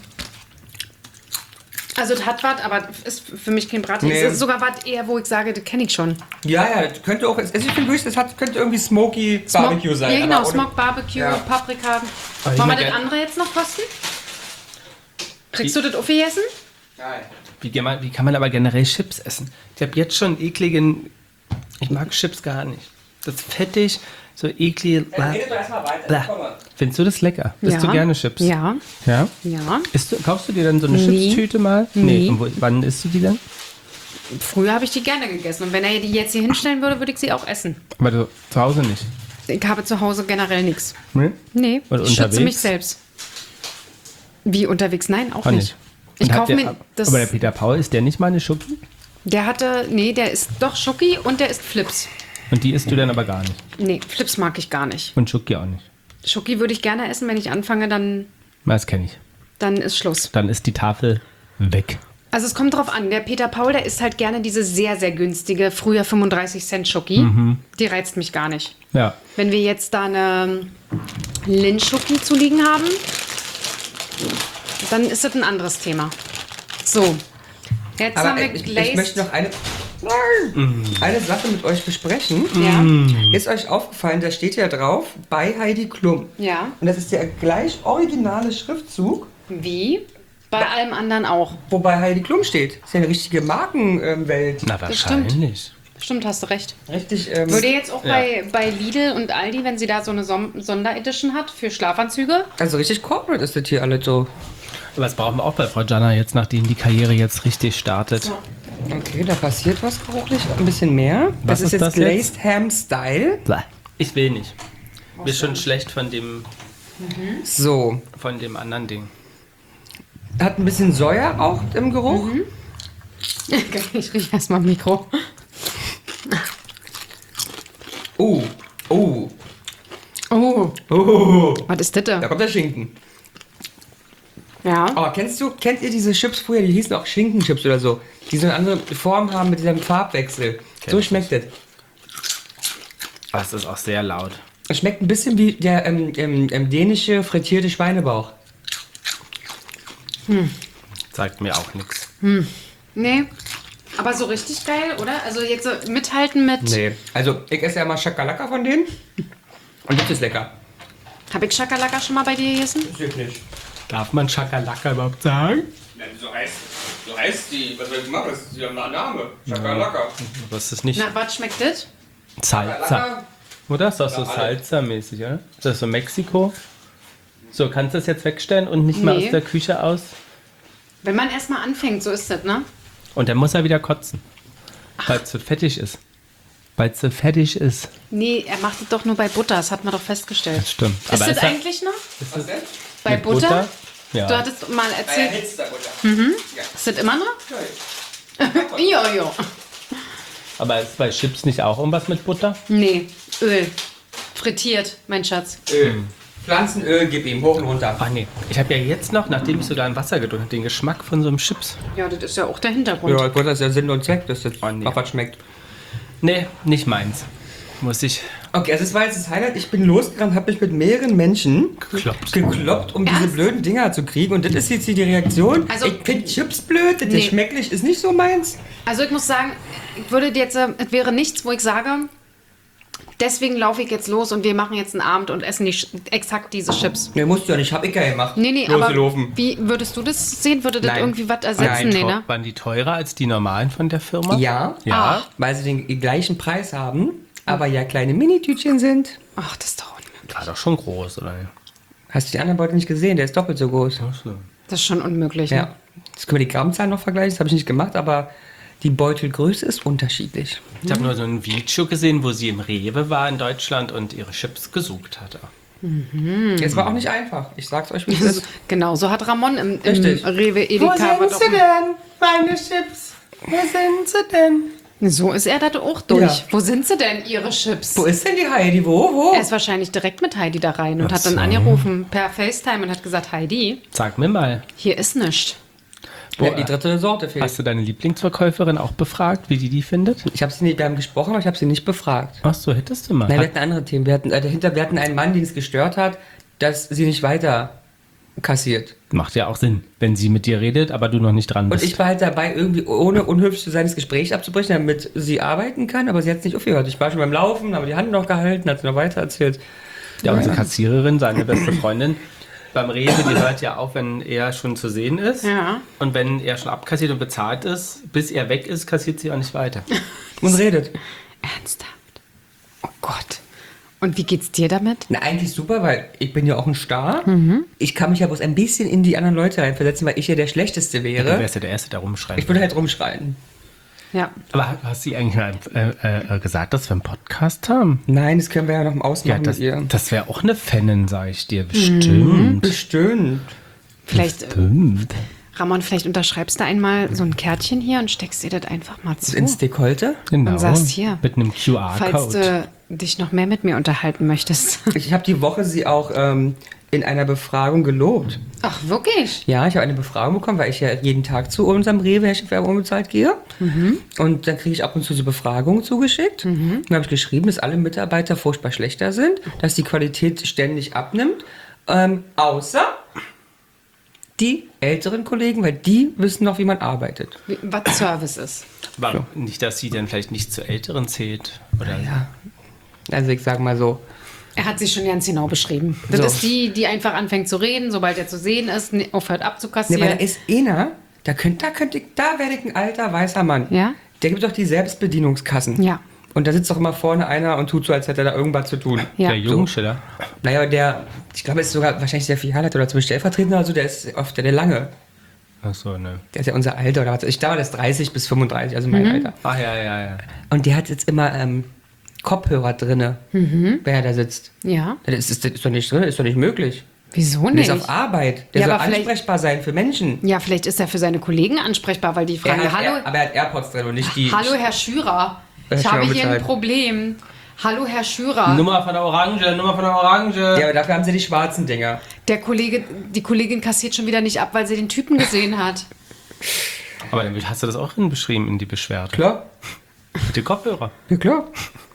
Also es hat was, aber ist für mich kein Brathähnchen. Nee. Es ist sogar was eher, wo ich sage, das kenne ich schon. ja, ja, das könnte auch, also ich finde wirklich, das hat, könnte irgendwie Smoky Barbecue Smok- sein. Ja, genau, aber ohne- Smoked Barbecue, Ja. Paprika. ich Wollen wir mag das gern- andere jetzt noch kosten? Kriegst du das aufgegessen? Nein. Wie, kann man- wie kann man aber generell Chips essen? Ich habe jetzt schon ekligen. Ich mag Chips gar nicht. Das ist fettig, so eklig. Dann redet doch erstmal weiter. Blah. Komm mal. Findest du das lecker? Isst Ja. du gerne Chips? Ja, Ja? ja. Isst du, kaufst du dir dann so eine Nie. Chipstüte mal? Nie. Und wo, wann isst du die dann? Früher habe ich die gerne gegessen. Und wenn er die jetzt hier hinstellen würde, würde ich sie auch essen. Aber du zu Hause nicht. Ich habe zu Hause generell nichts. Nee? Nee, Und ich schütze mich unterwegs? selbst. Wie unterwegs? Nein, auch Auch nicht. nicht. Ich Und hat kaufe der, mir das. aber der Peter Paul, ist der nicht mal eine Schoki? Der hatte, nee, der ist doch Schoki und der ist Flips. Und die isst du dann aber gar nicht. Nee, Flips mag ich gar nicht. Und Schoki auch nicht. Schoki würde ich gerne essen, wenn ich anfange, dann, Das kenne ich. dann ist Schluss. Dann ist die Tafel weg. Also es kommt drauf an. Der Peter Paul, der isst halt gerne diese sehr, sehr günstige, früher fünfunddreißig Cent Schoki. Mhm. Die reizt mich gar nicht. Ja. Wenn wir jetzt da eine Lindt-Schoki zu liegen haben, dann ist das ein anderes Thema. So, jetzt haben Aber wir ich, Glazed. ich möchte noch eine, eine Sache mit euch besprechen. Ja, Ist euch aufgefallen, da steht ja drauf, bei Heidi Klum. ja. Und das ist der gleich originale Schriftzug, Wie? Bei allem anderen auch. wo bei Heidi Klum steht. Das ist ja eine richtige Markenwelt. Na, Das stimmt. wahrscheinlich. Stimmt, hast du recht. Richtig. Ähm, Würde jetzt auch Ja. bei, bei Lidl und Aldi, wenn sie da so eine Som Sonderedition hat für Schlafanzüge. also richtig corporate ist das hier alles so. Aber das brauchen wir auch bei Frau Jana jetzt, nachdem die Karriere jetzt richtig startet. Okay, da passiert was geruchlich. Ein bisschen mehr. Was das ist ist jetzt das Glazed Ham Style. Bäh. Ich will nicht. Mir ist schon schlecht von dem, So, von dem anderen Ding. hat ein bisschen Säure auch im Geruch. Mhm. Ich rieche erstmal im Mikro. Oh, oh, Oh, oh. was ist das Da da? kommt der Schinken. Ja. Oh, kennst du, kennt ihr diese Chips früher? Die hießen auch Schinkenchips oder so. Die so eine andere Form haben mit diesem Farbwechsel. So ich schmeckt das. Aber es ist auch sehr laut. Es schmeckt ein bisschen wie der ähm, ähm, ähm, dänische frittierte Schweinebauch. Sagt mir auch nichts. Nee. Aber so richtig geil, oder? Also jetzt so mithalten mit... Nee. Also, ich esse ja mal Schakalaka von denen. Und das ist lecker. Habe ich Schakalaka schon mal bei dir gegessen? Das ist nicht. Darf man Schakalaka überhaupt sagen? Ja, so heißt, so heißt die. Was soll ich machen? Das ist ja ein Name. Schakalaka. Das ist nicht Na, was schmeckt das? Salsa. Oder? Ist doch so Ja, alle. Salsa-mäßig, oder? Ist das so Mexiko? So, kannst du das jetzt wegstellen und nicht mal Nee. aus der Küche aus? Wenn man erstmal anfängt, so ist das, ne? Und dann muss er wieder kotzen. Weil es so fettig ist. Weil es so fettig ist. Nee, er macht es doch nur bei Butter, das hat man doch festgestellt. Das stimmt. Ist Aber das ist er- eigentlich noch? Was denn? Bei mit Butter? Butter? Ja. Du hattest mal erzählt. Hitzterbutter. Ist das immer noch? Ja, ja. Aber ist bei Chips nicht auch irgendwas mit Butter? Nee, Öl. Frittiert, mein Schatz. Öl. Pflanzenöl, gib ihm hoch und runter. Ach nee. Ich habe ja jetzt noch, nachdem ich sogar in Wasser gedrückt habe, den Geschmack von so einem Chips. Ja, das ist ja auch der Hintergrund. Ja, ich wollte das ja Sinn und Zweck, dass das Oh, nee. auch was schmeckt. Nee, nicht meins. Muss ich Okay, also das war jetzt das Highlight. Ich bin losgegangen, habe mich mit mehreren Menschen gekloppt. gekloppt, um diese Ernst? blöden Dinger zu kriegen. Und das ist jetzt hier die Reaktion. Also- ich finde Chips blöd, das Nee. ist schmecklich, ist nicht so meins. Also ich muss sagen, ich würde dir jetzt, äh, es wäre nichts, wo ich sage, deswegen laufe ich jetzt los und wir machen jetzt einen Abend und essen die, Sch- exakt diese Chips. Nee, musst du ja nicht, hab ich ja gemacht. Nee, nee, aber Loslaufen. wie würdest du das sehen? Würde das Nein. irgendwie was ersetzen? Nein, Nee, ne? Waren die teurer als die normalen von der Firma? Ja, Ja. Ach. weil sie den gleichen Preis haben, aber ja kleine Minitütchen sind. Ach, das ist doch unmöglich. War doch schon groß, oder? Hast du die anderen Beutel nicht gesehen? Der ist doppelt so groß. Ach so. Das ist schon unmöglich. Ne? Ja. Jetzt können wir die Grammzahlen noch vergleichen, das habe ich nicht gemacht, aber die Beutelgröße ist unterschiedlich. Ich habe nur so ein Video gesehen, wo sie im Rewe war in Deutschland und ihre Chips gesucht hatte. Es war auch nicht einfach. Ich sag's euch, wie es Das- ist. Genau, so hat Ramon im, im Richtig. Rewe Edeka. was auch immer. denn, meine Chips? Wo sind sie denn? So ist er da auch durch. Ja. Wo sind sie denn, ihre Chips? Wo ist denn die Heidi? Wo, wo? Er ist wahrscheinlich direkt mit Heidi da rein und Ach hat dann so. angerufen per FaceTime und hat gesagt, Heidi, Sag mir mal, hier ist nichts. Ja, die dritte Sorte fehlt. hast du deine Lieblingsverkäuferin auch befragt, wie die die findet? Ich habe sie nicht, wir haben gesprochen, aber ich habe sie nicht befragt. Ach so, hättest du mal. Nein, wir Hat, hatten andere Themen. Wir hatten, äh, dahinter, wir hatten einen Mann, den es gestört hat, dass sie nicht weiter kassiert. macht ja auch Sinn, wenn sie mit dir redet, aber du noch nicht dran Und bist. ich war halt dabei, irgendwie ohne unhöflich zu sein, das Gespräch abzubrechen, damit sie arbeiten kann, aber sie hat es nicht aufgehört. Ich war schon beim Laufen, habe die Hand noch gehalten, hat sie noch weiter erzählt. ja, unsere Kassiererin, seine beste Freundin, beim Rewe, die hört ja auf, wenn er schon zu sehen ist. Ja. Und wenn er schon abkassiert und bezahlt ist, bis er weg ist, kassiert sie auch nicht weiter. Und redet. Ernsthaft? Oh Gott. Und wie geht's dir damit? Na, eigentlich super, weil ich bin ja auch ein Star. Ich kann mich ja bloß ein bisschen in die anderen Leute reinversetzen, weil ich ja der Schlechteste Du wäre. wärst ja der Erste, der rumschreit. Ich würde halt rumschreien. Ja. Aber hast du eigentlich mal, äh, äh, gesagt, dass wir einen Podcast haben? Nein, das können wir ja noch im Ja, Ausmachen das, mit ihr. das wäre auch eine Fanin, sag ich dir. Bestimmt. Bestimmt. Vielleicht, äh, Bestimmt. Ramon, vielleicht unterschreibst du einmal so ein Kärtchen hier und steckst dir das einfach mal zu. Ins Dekolte. Genau. Und sagst hier, Mit einem Q falls R-Code. du dich noch mehr mit mir unterhalten möchtest. Ich habe die Woche sie auch ähm, in einer Befragung gelobt. Ach, wirklich? Ja, ich habe eine Befragung bekommen, weil ich ja jeden Tag zu unserem Rewe Werbung unbezahlt gehe. Und dann kriege ich ab und zu so Befragungen zugeschickt. Und dann habe ich geschrieben, dass alle Mitarbeiter furchtbar schlechter sind, dass die Qualität ständig abnimmt. Ähm, außer die älteren Kollegen, weil die wissen noch, wie man arbeitet. Wie, was Service ist. Warum? Nicht, dass sie dann vielleicht nicht zu Älteren zählt. Oder Ja. Also ich sage mal so, Er hat sie schon ganz genau beschrieben. Das So. ist die, die einfach anfängt zu reden, sobald er zu sehen ist, ne- aufhört ne, abzukassieren. weil da ist einer, da könnte da könnte ich, da werde ich ein alter weißer Mann. Ja? Der gibt doch die Selbstbedienungskassen. Ja. Und da sitzt doch immer vorne einer und tut so, als hätte er da irgendwas zu tun. Ja. der Jungschiller. Naja, der, ich glaube, ist sogar wahrscheinlich der Filialleiter oder zum Stellvertretender oder so, der ist oft der, der Lange. Achso, ne. Der ist ja unser Alter oder was. Ich glaube, der ist dreißig bis fünfunddreißig, also mein Alter. Ach ja, ja, ja. Und der hat jetzt immer ähm, Kopfhörer drinne, wer da sitzt. Ja. Das ist, das ist doch nicht drin, ist doch nicht möglich. Wieso Der nicht? ist auf Arbeit. Der Ja, soll aber vielleicht- ansprechbar sein für Menschen. Ja, vielleicht ist er für seine Kollegen ansprechbar, weil die fragen, Er hat, hallo, er, aber er hat AirPods drin und nicht die... hallo Herr Schürer, Herr ich Schürer habe hier ein bezahlt. Problem. Hallo Herr Schürer. Nummer von der Orange, Nummer von der Orange. Ja, aber dafür haben sie die schwarzen Dinger. Der Kollege, die Kollegin kassiert schon wieder nicht ab, weil sie den Typen gesehen hat. Aber dann hast du das auch hinbeschrieben in die Beschwerde. Klar? Mit den Kopfhörer. Ja, klar.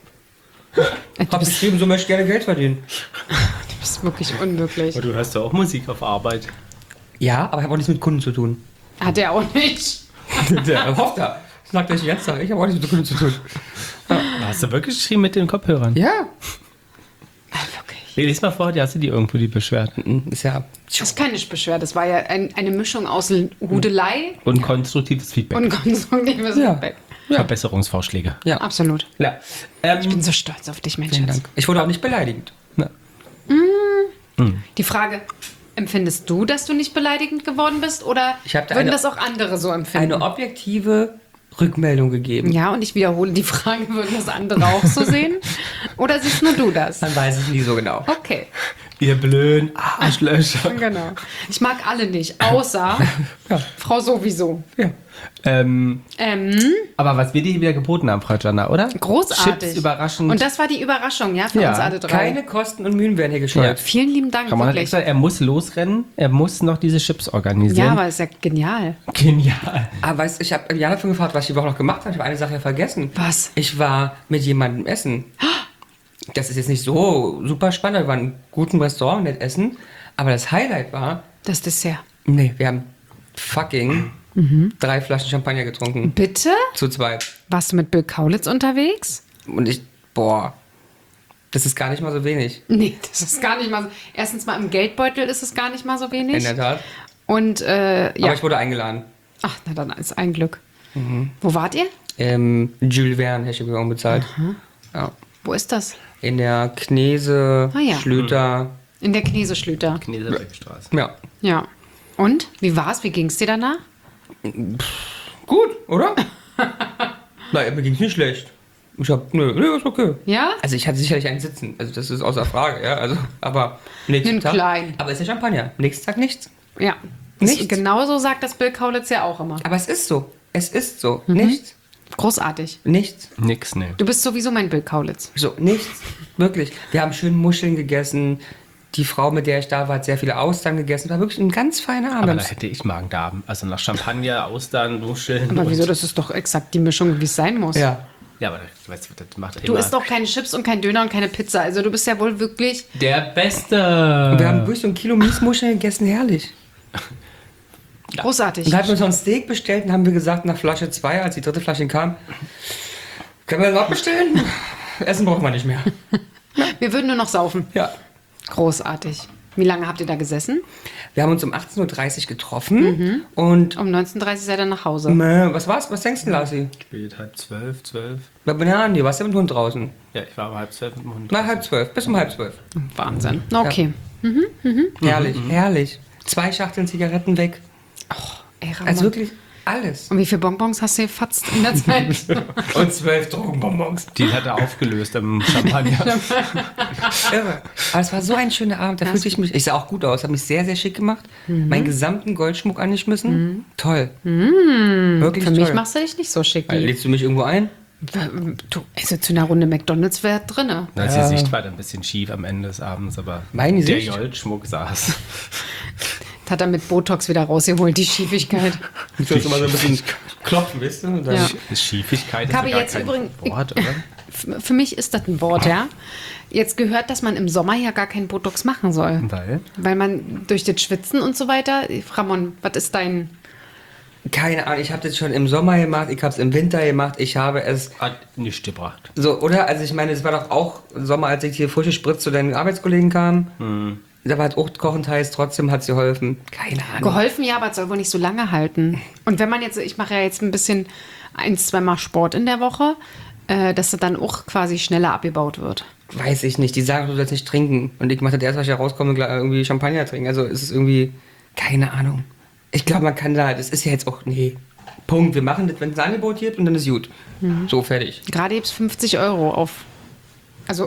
Hab geschrieben, so möchte ich gerne Geld verdienen. Das ist wirklich unmöglich. Aber du hast ja auch Musik auf Arbeit. Ja, aber ich habe auch nichts mit Kunden zu tun. Hat er auch nicht. Der hofft da. Das sagt er nicht jetzt. Ich habe auch nichts mit Kunden zu tun. Hast du wirklich geschrieben mit den Kopfhörern? Ja. Wirklich. Nee, lies mal vor, die hast du die irgendwo die Beschwerden. Ist ja... Das ist keine Beschwerde. Das war ja ein, eine Mischung aus Hudelei Und konstruktives Feedback. und konstruktives Ja. Feedback. Verbesserungsvorschläge. Ja. Absolut. Ja. Ähm, Ich bin so stolz auf dich, Mensch. Vielen Dank. Ich wurde auch nicht beleidigend. na, Die Frage, empfindest du, dass du nicht beleidigend geworden bist? Oder Ich hab da würden eine- das auch andere so empfinden? Eine objektive Rückmeldung gegeben. Ja, und ich wiederhole die Frage, würden das andere auch so sehen? Oder siehst nur du das? Man weiß es nie so genau. Okay, ihr blöden Arschlöcher. genau. Ich mag alle nicht, außer Frau sowieso. Ja. Ähm, Ähm, aber was wir dir wieder geboten haben, Frau Jana, oder? großartig. Chips, überraschend. Und das war die Überraschung, ja, für Ja, uns alle drei. Keine Kosten und Mühen werden hier gescheut. Ja. Vielen lieben Dank, Ramon hat wirklich. extra, er muss losrennen, er muss noch diese Chips organisieren. Ja, aber ist ja genial. Genial. Aber weißt, ich habe Jana von gefragt, was ich die Woche noch gemacht habe. Ich habe eine Sache ja vergessen. Was? Ich war mit jemandem essen. Das ist jetzt nicht so super spannend. Wir waren in einem guten Restaurant nett essen. Aber das Highlight war, Das Dessert. nee, wir haben fucking Mhm. drei Flaschen Champagner getrunken. Bitte? Zu zweit. Warst du mit Bill Kaulitz unterwegs? Und ich, boah, das ist gar nicht mal so wenig. Nee, das ist gar nicht mal so. Erstens mal im Geldbeutel ist es gar nicht mal so wenig. In der Tat. Und äh, ja. Aber ich wurde eingeladen. Ach, na dann ist ein Glück. Mhm. Wo wart ihr? Ähm, Jules Verne hätte ich mir auch bezahlt. Ja. Wo ist das? In der Knese, Ah, ja. Schlüter. In der Kneseschlüter. Knesebergstraße. Ja. Ja. Und? Wie war's? Wie ging's dir danach? Gut, oder? Nein, mir ging's nicht schlecht. Ich hab, nö, nö, ist okay. Ja? Also ich hatte sicherlich einen Sitzen, also das ist außer Frage, ja. Also, aber nächsten Ein Tag. klein. Aber es ist ja Champagner. Nächsten Tag nichts. Ja. Nichts. Genauso sagt das Bill Kaulitz ja auch immer. Aber es ist so. Es ist so. Mhm. Nichts. Großartig. Nichts. Nix, ne. Du bist sowieso mein Bill Kaulitz. So, nichts. Wirklich. Wir haben schön Muscheln gegessen. Die Frau, mit der ich da war, hat sehr viele Austern gegessen. War wirklich ein ganz feiner Aber Abend. da hätte ich Magen-Darm. Also nach Champagner, Austern, Muscheln. Aber und- wieso? Das ist doch exakt die Mischung, wie es sein muss. Ja. Ja, aber das, weißt du, das macht Du immer isst doch keine Chips und kein Döner und keine Pizza. Also du bist ja wohl wirklich... der Beste. Wir haben wirklich so ein Kilo Miesmuscheln gegessen. Herrlich. Großartig. Und da hatten wir uns noch ein Steak bestellt und haben wir gesagt, nach Flasche zwei, als die dritte Flasche kam, können wir das noch bestellen? Essen brauchen wir nicht mehr. Wir würden nur noch saufen. Ja. Großartig. Wie lange habt ihr da gesessen? Wir haben uns um achtzehn Uhr dreißig getroffen und Um neunzehn Uhr dreißig seid ihr nach Hause. äh, was war's? Was denkst du, Lassi? Spät, halb zwölf, zwölf. Ja, nee, warst du mit dem Hund draußen? Ja, ich war um halb zwölf mit dem Hund. Na, halb zwölf, bis um halb zwölf. Wahnsinn. Okay. Herrlich, herrlich. Zwei Schachteln Zigaretten weg. Ey, Ramon. Also wirklich alles. Und wie viele Bonbons hast du gefatzt in der Zeit? Und zwölf Drogenbonbons. Die hat er aufgelöst im Champagner. Irre. Aber es war so ein schöner Abend. Da fühlte ich mich. Ich sah auch gut aus, habe mich sehr, sehr schick gemacht. Meinen gesamten Goldschmuck angeschmissen. Toll. Wirklich Für toll. mich machst du dich nicht so schick. Äh, Lädst du mich irgendwo ein? Du, also zu einer Runde McDonalds wäre drinne. Da ist die Sicht war dann ein bisschen schief am Ende des Abends, aber Meine der Sicht? Goldschmuck saß. Das hat er mit Botox wieder rausgeholt, die Schiefigkeit. Du sollst immer so ein bisschen klopfen, weißt du? Und dann Ja. Schiefigkeit ist Ich habe ja gar jetzt kein übrigens- Wort, oder? F- Für mich ist das ein Wort, ja. Jetzt gehört, dass man im Sommer ja gar keinen Botox machen soll. Weil? Weil man durch das Schwitzen und so weiter. Ramon, was ist dein. Keine Ahnung, ich habe das schon im Sommer gemacht, ich habe es im Winter gemacht, ich habe es Hat nicht gebracht. so, oder? Also ich meine, es war doch auch Sommer, als ich hier frische Spritz zu deinen Arbeitskollegen kam. Da war halt auch kochend heiß, trotzdem hat es geholfen. Keine Ahnung. Geholfen, ja, aber es soll wohl nicht so lange halten. Und wenn man jetzt, ich mache ja jetzt ein bisschen ein, zweimal Sport in der Woche, äh, dass das dann auch quasi schneller abgebaut wird. Weiß ich nicht, die sagen, du sollst nicht trinken. Und ich mache das erst, als ich rauskomme, gleich irgendwie Champagner trinken. Also es ist irgendwie, keine Ahnung. Ich glaube, man kann da, das ist ja jetzt auch, nee, Punkt. Wir machen das, wenn es ein Angebot gibt und dann ist gut. So, fertig. Gerade gibt es fünfzig Euro auf. Also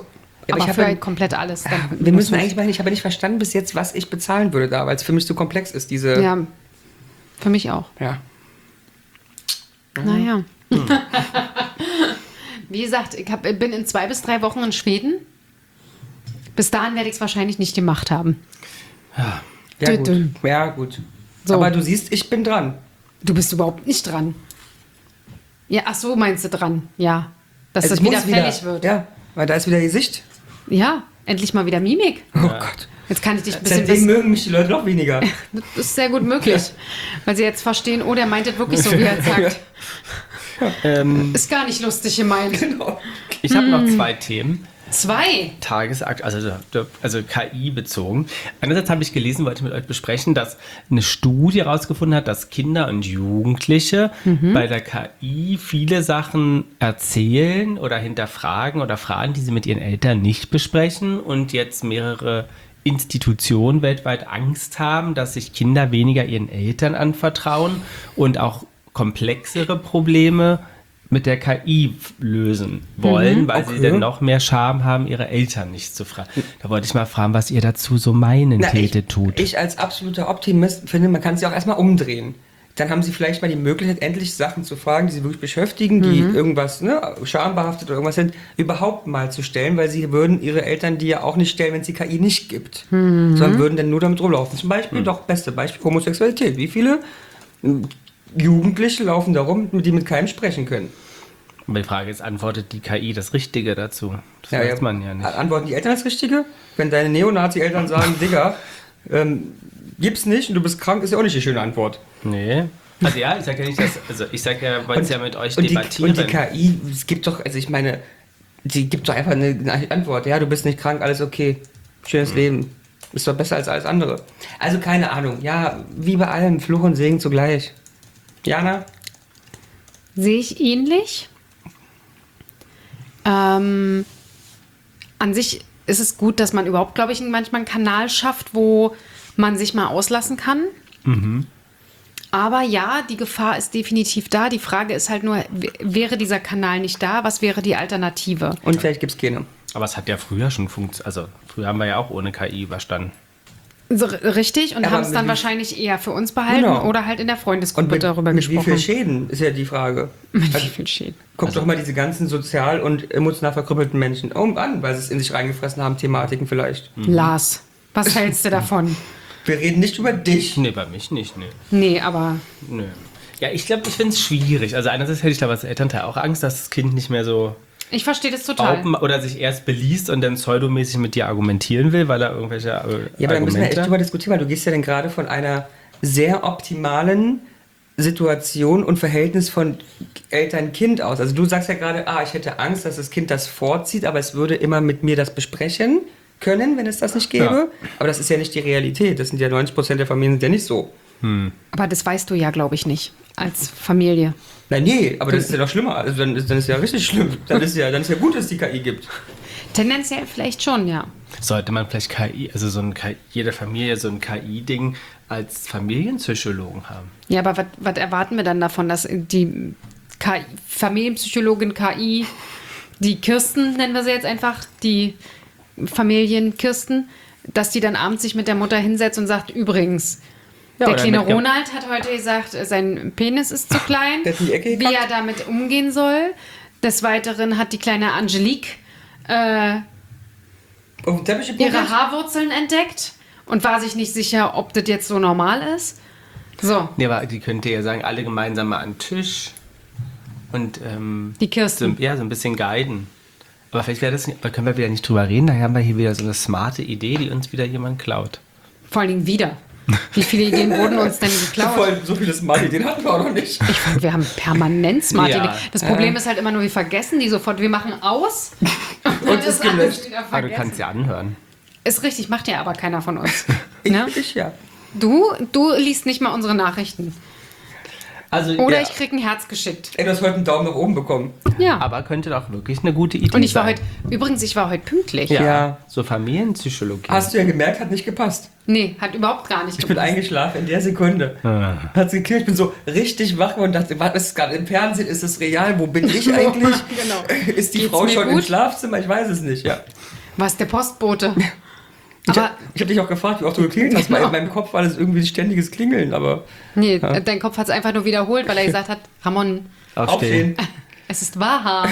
Ja, aber ich für habe- komplett alles. Dann Wir muss müssen man- eigentlich mal, ich habe nicht verstanden bis jetzt, was ich bezahlen würde da, weil es für mich so komplex ist, diese... Ja, für mich auch. ja. Naja. Wie gesagt, ich hab, bin in zwei bis drei Wochen in Schweden. Bis dahin werde ich es wahrscheinlich nicht gemacht haben. Ja, Dü- gut. dü. Ja, gut. So. Aber du siehst, ich bin dran. Du bist überhaupt nicht dran. Ja, ach so, meinst du dran? Ja. Dass Also das ich wieder muss fällig wird. Ja, weil da ist wieder Gesicht. Ja, endlich mal wieder Mimik. Oh Gott. Jetzt kann ich dich ein bisschen... Seitdem mögen mich die Leute noch weniger. Das ist sehr gut möglich. Weil sie jetzt verstehen, oh, der meint es wirklich so, wie er sagt. Ähm, Ist gar nicht lustig gemeint. Genau. ich habe noch zwei Themen. Zwei. Tagesakt, also, also K I bezogen. Einerseits habe ich gelesen, wollte mit euch besprechen, dass eine Studie herausgefunden hat, dass Kinder und Jugendliche bei der K I viele Sachen erzählen oder hinterfragen oder fragen, die sie mit ihren Eltern nicht besprechen und jetzt mehrere Institutionen weltweit Angst haben, dass sich Kinder weniger ihren Eltern anvertrauen und auch komplexere Probleme mit der K I lösen wollen, weil okay. sie dann noch mehr Scham haben, ihre Eltern nicht zu fragen. Da wollte ich mal fragen, was ihr dazu so meinen Na, ich, tätet tut. ich als absoluter Optimist finde, man kann es ja auch erstmal umdrehen. Dann haben sie vielleicht mal die Möglichkeit, endlich Sachen zu fragen, die sie wirklich beschäftigen, die irgendwas, ne, schambehaftet oder irgendwas sind, überhaupt mal zu stellen, weil sie würden ihre Eltern die ja auch nicht stellen, wenn es die K I nicht gibt. Sondern würden dann nur damit rumlaufen. Zum Beispiel, doch, beste Beispiel, Homosexualität. Wie viele ähm, Jugendliche laufen da rum, die mit keinem sprechen können? Aber die Frage ist, antwortet die K I das Richtige dazu? Das weiß man ja nicht. Antworten die Eltern das Richtige? Wenn deine Neonazi-Eltern sagen, Digga, ähm, gibt's nicht und du bist krank, ist ja auch nicht die schöne Antwort. Nee. Also ja, ich sage ja nicht, dass, also ich sage ja, wollte es ja mit euch und die, debattieren. und die K I, es gibt doch, also ich meine, die gibt doch einfach eine, eine Antwort. Ja, du bist nicht krank, alles okay. Schönes Mhm. Leben. Ist doch besser als alles andere. Also keine Ahnung. Ja, wie bei allem, Fluch und Segen zugleich. Jana? Sehe ich ähnlich. Ähm, an sich ist es gut, dass man überhaupt, glaube ich, manchmal einen Kanal schafft, wo man sich mal auslassen kann. Aber ja, die Gefahr ist definitiv da. Die Frage ist halt nur, w- wäre dieser Kanal nicht da? Was wäre die Alternative? Und vielleicht gibt's keine. Aber es hat ja früher schon funktioniert. Also früher haben wir ja auch ohne K I überstanden. So, r- richtig, und Aber haben es dann wie- wahrscheinlich eher für uns behalten Genau. oder halt in der Und Freundesgruppe mit, darüber mit wie gesprochen. viel Schäden, ist ja die Frage. Mit Also, wie viel Schäden? guck doch mal diese ganzen sozial und emotional verkrüppelten Menschen um an, weil sie es in sich reingefressen haben, Thematiken vielleicht. Lars, was hältst du davon? Wir reden nicht über dich. Nee, bei mich nicht, nee. Nee, aber Nö. Ja, ich glaube, ich finde es schwierig. Also einerseits hätte ich da als Elternteil auch Angst, dass das Kind nicht mehr so ich verstehe das total. open oder sich erst beliest und dann pseudomäßig mit dir argumentieren will, weil er irgendwelche äh, Ja, aber da müssen wir Argumente... echt drüber diskutieren, weil du gehst ja dann gerade von einer sehr optimalen Situation und Verhältnis von Eltern-Kind aus. Also du sagst ja gerade, ah, ich hätte Angst, dass das Kind das vorzieht, aber es würde immer mit mir das besprechen können, wenn es das nicht gäbe. Ja. Aber das ist ja nicht die Realität. Das sind ja neunzig Prozent der Familien sind ja nicht so. Aber das weißt du ja, glaube ich, nicht. Als Familie. Nein, nee, aber das ist ja noch schlimmer. Also dann, ist- dann ist ja richtig schlimm. Dann ist ja, dann ist ja gut, dass es die K I gibt. Tendenziell vielleicht schon, ja. Sollte man vielleicht K I, also so ein K I, jede Familie so ein K I-Ding als Familienpsychologen haben? Ja, aber was- was erwarten wir dann davon, dass die K I, Familienpsychologin K I, die Kirsten, nennen wir sie jetzt einfach, die Familienkirsten, dass die dann abends sich mit der Mutter hinsetzt und sagt, übrigens, Ja, der oder kleine mit Ge- Ronald hat heute gesagt, sein Penis ist zu klein, Der hat in die Ecke wie gekackt. er damit umgehen soll. Des Weiteren hat die kleine Angelique äh, Auf den Teppich gepunktet? ihre Haarwurzeln entdeckt und war sich nicht sicher, ob das jetzt so normal ist. So, Nee, aber die könnte ja sagen, alle gemeinsam mal an den Tisch und ähm, die so, Kirsten. ja, so ein bisschen guiden. Aber vielleicht wäre das nicht, da können wir wieder nicht drüber reden, da haben wir hier wieder so eine smarte Idee, die uns wieder jemand klaut. Vor allen Dingen wieder. Wie viele Ideen wurden uns denn geklaut? Voll, so viele Smart-Ideen hatten wir auch noch nicht. Ich fand, wir haben permanent smart Ja. Ideen. Das Problem ist halt immer nur, wir vergessen die sofort. Wir machen aus und, Und ist ist alles gelöscht. wieder Aber du vergessen. kannst ja anhören. Ist richtig, macht ja aber keiner von uns. Ich, Ne? ich ja. Du, du liest nicht mal unsere Nachrichten. Also, Oder ja, ich krieg ein Herz geschickt. Ey, du hast heute einen Daumen nach oben bekommen. Ja. aber könnte doch wirklich eine gute Idee sein. Und ich war heute, übrigens, ich war heute pünktlich. Ja, Ja. so Familienpsychologie. Hast du ja gemerkt, hat nicht gepasst. Nee, hat überhaupt gar nicht Ich bin gepasst. eingeschlafen in der Sekunde. Ah. Hat's geklärt, ich bin so richtig wach und dachte, was ist gerade im Fernsehen, ist es real, wo bin ich eigentlich? Genau. Ist die Geht's Frau mir schon im gut? Schlafzimmer? Ich weiß es nicht, ja. Was, der Postbote? Ich Aber habe hab dich auch gefragt, wie oft du geklingelt hast, weil in meinem Kopf war das irgendwie ein ständiges Klingeln, aber... nee, dein Kopf hat es einfach nur wiederholt, weil er gesagt hat, Ramon, Aufstehen. es ist wahr.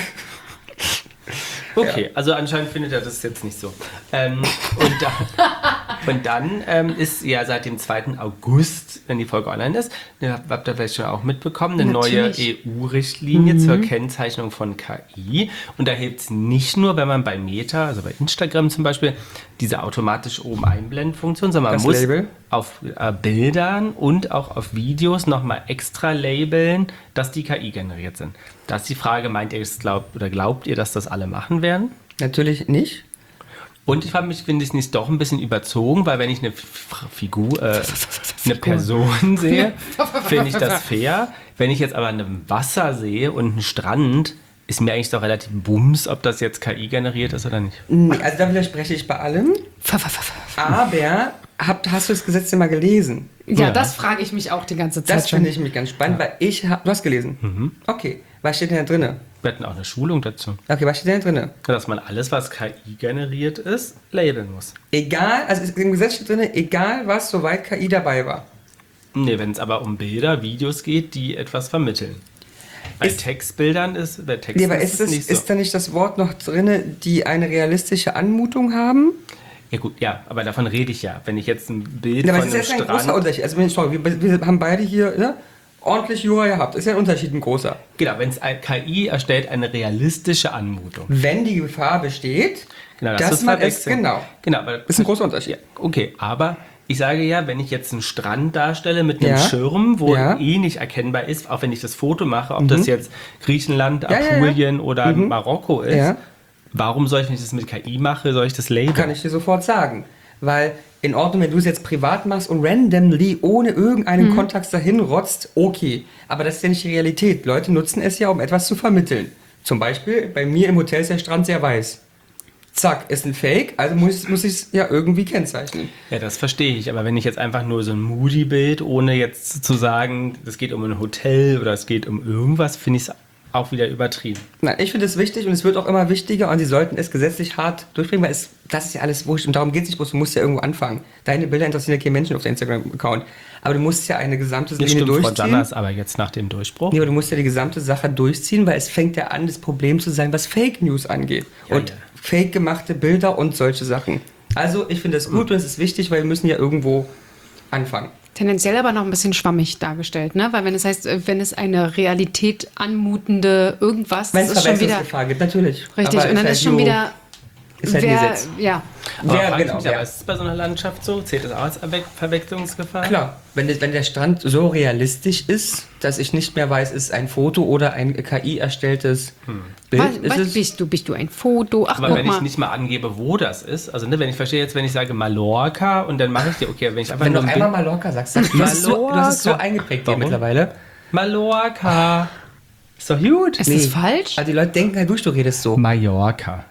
Okay, also anscheinend findet er das jetzt nicht so. Ähm, und dann, und dann ähm, ist ja seit dem zweiten August, wenn die Folge online ist, ne, habt ihr vielleicht schon auch mitbekommen, eine Natürlich. neue E U-Richtlinie zur Kennzeichnung von K I. Und da hilft es nicht nur, wenn man bei Meta, also bei Instagram zum Beispiel, diese automatisch oben Einblenden-Funktion, sondern man Das muss Label? auf äh, Bildern und auch auf Videos nochmal extra labeln, dass die K I generiert sind. Da ist die Frage, meint ihr es glaubt oder glaubt ihr, dass das alle machen werden? Natürlich nicht. Und ich frage mich, finde ich es nicht doch ein bisschen überzogen, weil wenn ich eine F- Figur, äh, eine Person sehe, finde ich das fair. Wenn ich jetzt aber ein Wasser sehe und einen Strand, ist mir eigentlich doch relativ bums, ob das jetzt K I generiert ist oder nicht. Nee, also da widerspreche ich bei allem. Aber hab, hast du das Gesetz denn mal gelesen? Ja, Ja. das frage ich mich auch die ganze Zeit Das schon. finde ich mich ganz spannend, weil ich hab, du hast gelesen? Okay, was steht denn da drinne? Wir hatten auch eine Schulung dazu. Okay, was steht denn da drinne? Dass man alles, was K I generiert ist, labeln muss. Egal, also es- im Gesetz steht drinne, egal was, soweit K I dabei war. Nee, wenn es aber um Bilder, Videos geht, die etwas vermitteln. Bei Ist- Textbildern ist, bei Texten Nee, aber ist ist, es das, nicht so. ist da nicht das Wort noch drinne, die eine realistische Anmutung haben? Ja gut, ja, aber davon rede ich ja. Wenn ich jetzt ein Bild Ja, aber von es ist einem jetzt ein großer Strand... Unterschied. Also, wenn ich- sorry, wir, wir haben beide hier ne, ordentlich Jura gehabt. Ist ja ein Unterschied, ein großer. Genau, wenn es ein K I erstellt, eine realistische Anmutung. Wenn die Gefahr besteht, Genau, dass ist man es, verwechseln. genau. Genau, aber Ist ein großer Unterschied. Ja, okay, aber ich sage ja, wenn ich jetzt einen Strand darstelle mit einem Ja. Schirm, wo Ja. eh nicht erkennbar ist, auch wenn ich das Foto mache, ob das jetzt Griechenland, Ja, ja, ja. Apulien oder Marokko ist, Ja. warum soll ich, wenn ich das mit K I mache, soll ich das labeln? Kann ich dir sofort sagen. Weil in Ordnung, wenn du es jetzt privat machst und randomly ohne irgendeinen Kontext dahin rotzt, okay. Aber das ist ja nicht die Realität. Leute nutzen es ja, um etwas zu vermitteln. Zum Beispiel, bei mir im Hotel ist der Strand sehr weiß. Zack, ist ein Fake, also muss, muss ich es ja irgendwie kennzeichnen. Ja, das verstehe ich. Aber wenn ich jetzt einfach nur so ein Moody-Bild, ohne jetzt zu sagen, es geht um ein Hotel oder es geht um irgendwas, finde ich es auch wieder übertrieben. Nein, ich finde es wichtig und es wird auch immer wichtiger und sie sollten es gesetzlich hart durchbringen, weil es, das ist ja alles wurscht und darum geht es nicht bloß, du musst ja irgendwo anfangen. Deine Bilder interessieren ja keinen Menschen auf deinem Instagram-Account. Aber du musst ja eine gesamte Das Linie stimmt, Frau durchziehen. Jannas, aber jetzt nach dem Durchbruch. Nee, aber du musst ja die gesamte Sache durchziehen, weil es fängt ja an, das Problem zu sein, was Fake News angeht. Ja, und ja. fake gemachte Bilder und solche Sachen. Also ich finde es gut und es ist wichtig, weil wir müssen ja irgendwo anfangen. Tendenziell aber noch ein bisschen schwammig dargestellt, ne? Weil wenn es heißt, äh, wenn es eine Realität anmutende irgendwas, Wenn das es ist schon wieder Verwechslungsgefahr gibt, natürlich. richtig. Aber Und dann halt ist schon nur- wieder ist halt ein wer, Gesetz. ja. Aber Ja, frage ich genau, mich, ja. aber ist es bei so einer Landschaft so? Zählt das auch als Erwe- Verwechslungsgefahr? Klar, wenn, das, wenn der Strand so realistisch ist, dass ich nicht mehr weiß, ist ein Foto oder ein K I erstelltes Bild, Was, ist was es. bist du? Bist du ein Foto? Ach, Aber guck wenn mal. ich nicht mal angebe, wo das ist, also ne, wenn ich verstehe jetzt, wenn ich sage Mallorca und dann mache ich dir, okay, wenn ich einfach Wenn du nur noch ein einmal Bild, Mallorca sagst, sagst du, du, hast es so, du hast es so Mallorca. eingeprägt hier Warum? mittlerweile. Mallorca, ist doch gut. ist das falsch? Also die Leute denken halt durch, du redest so. Mallorca.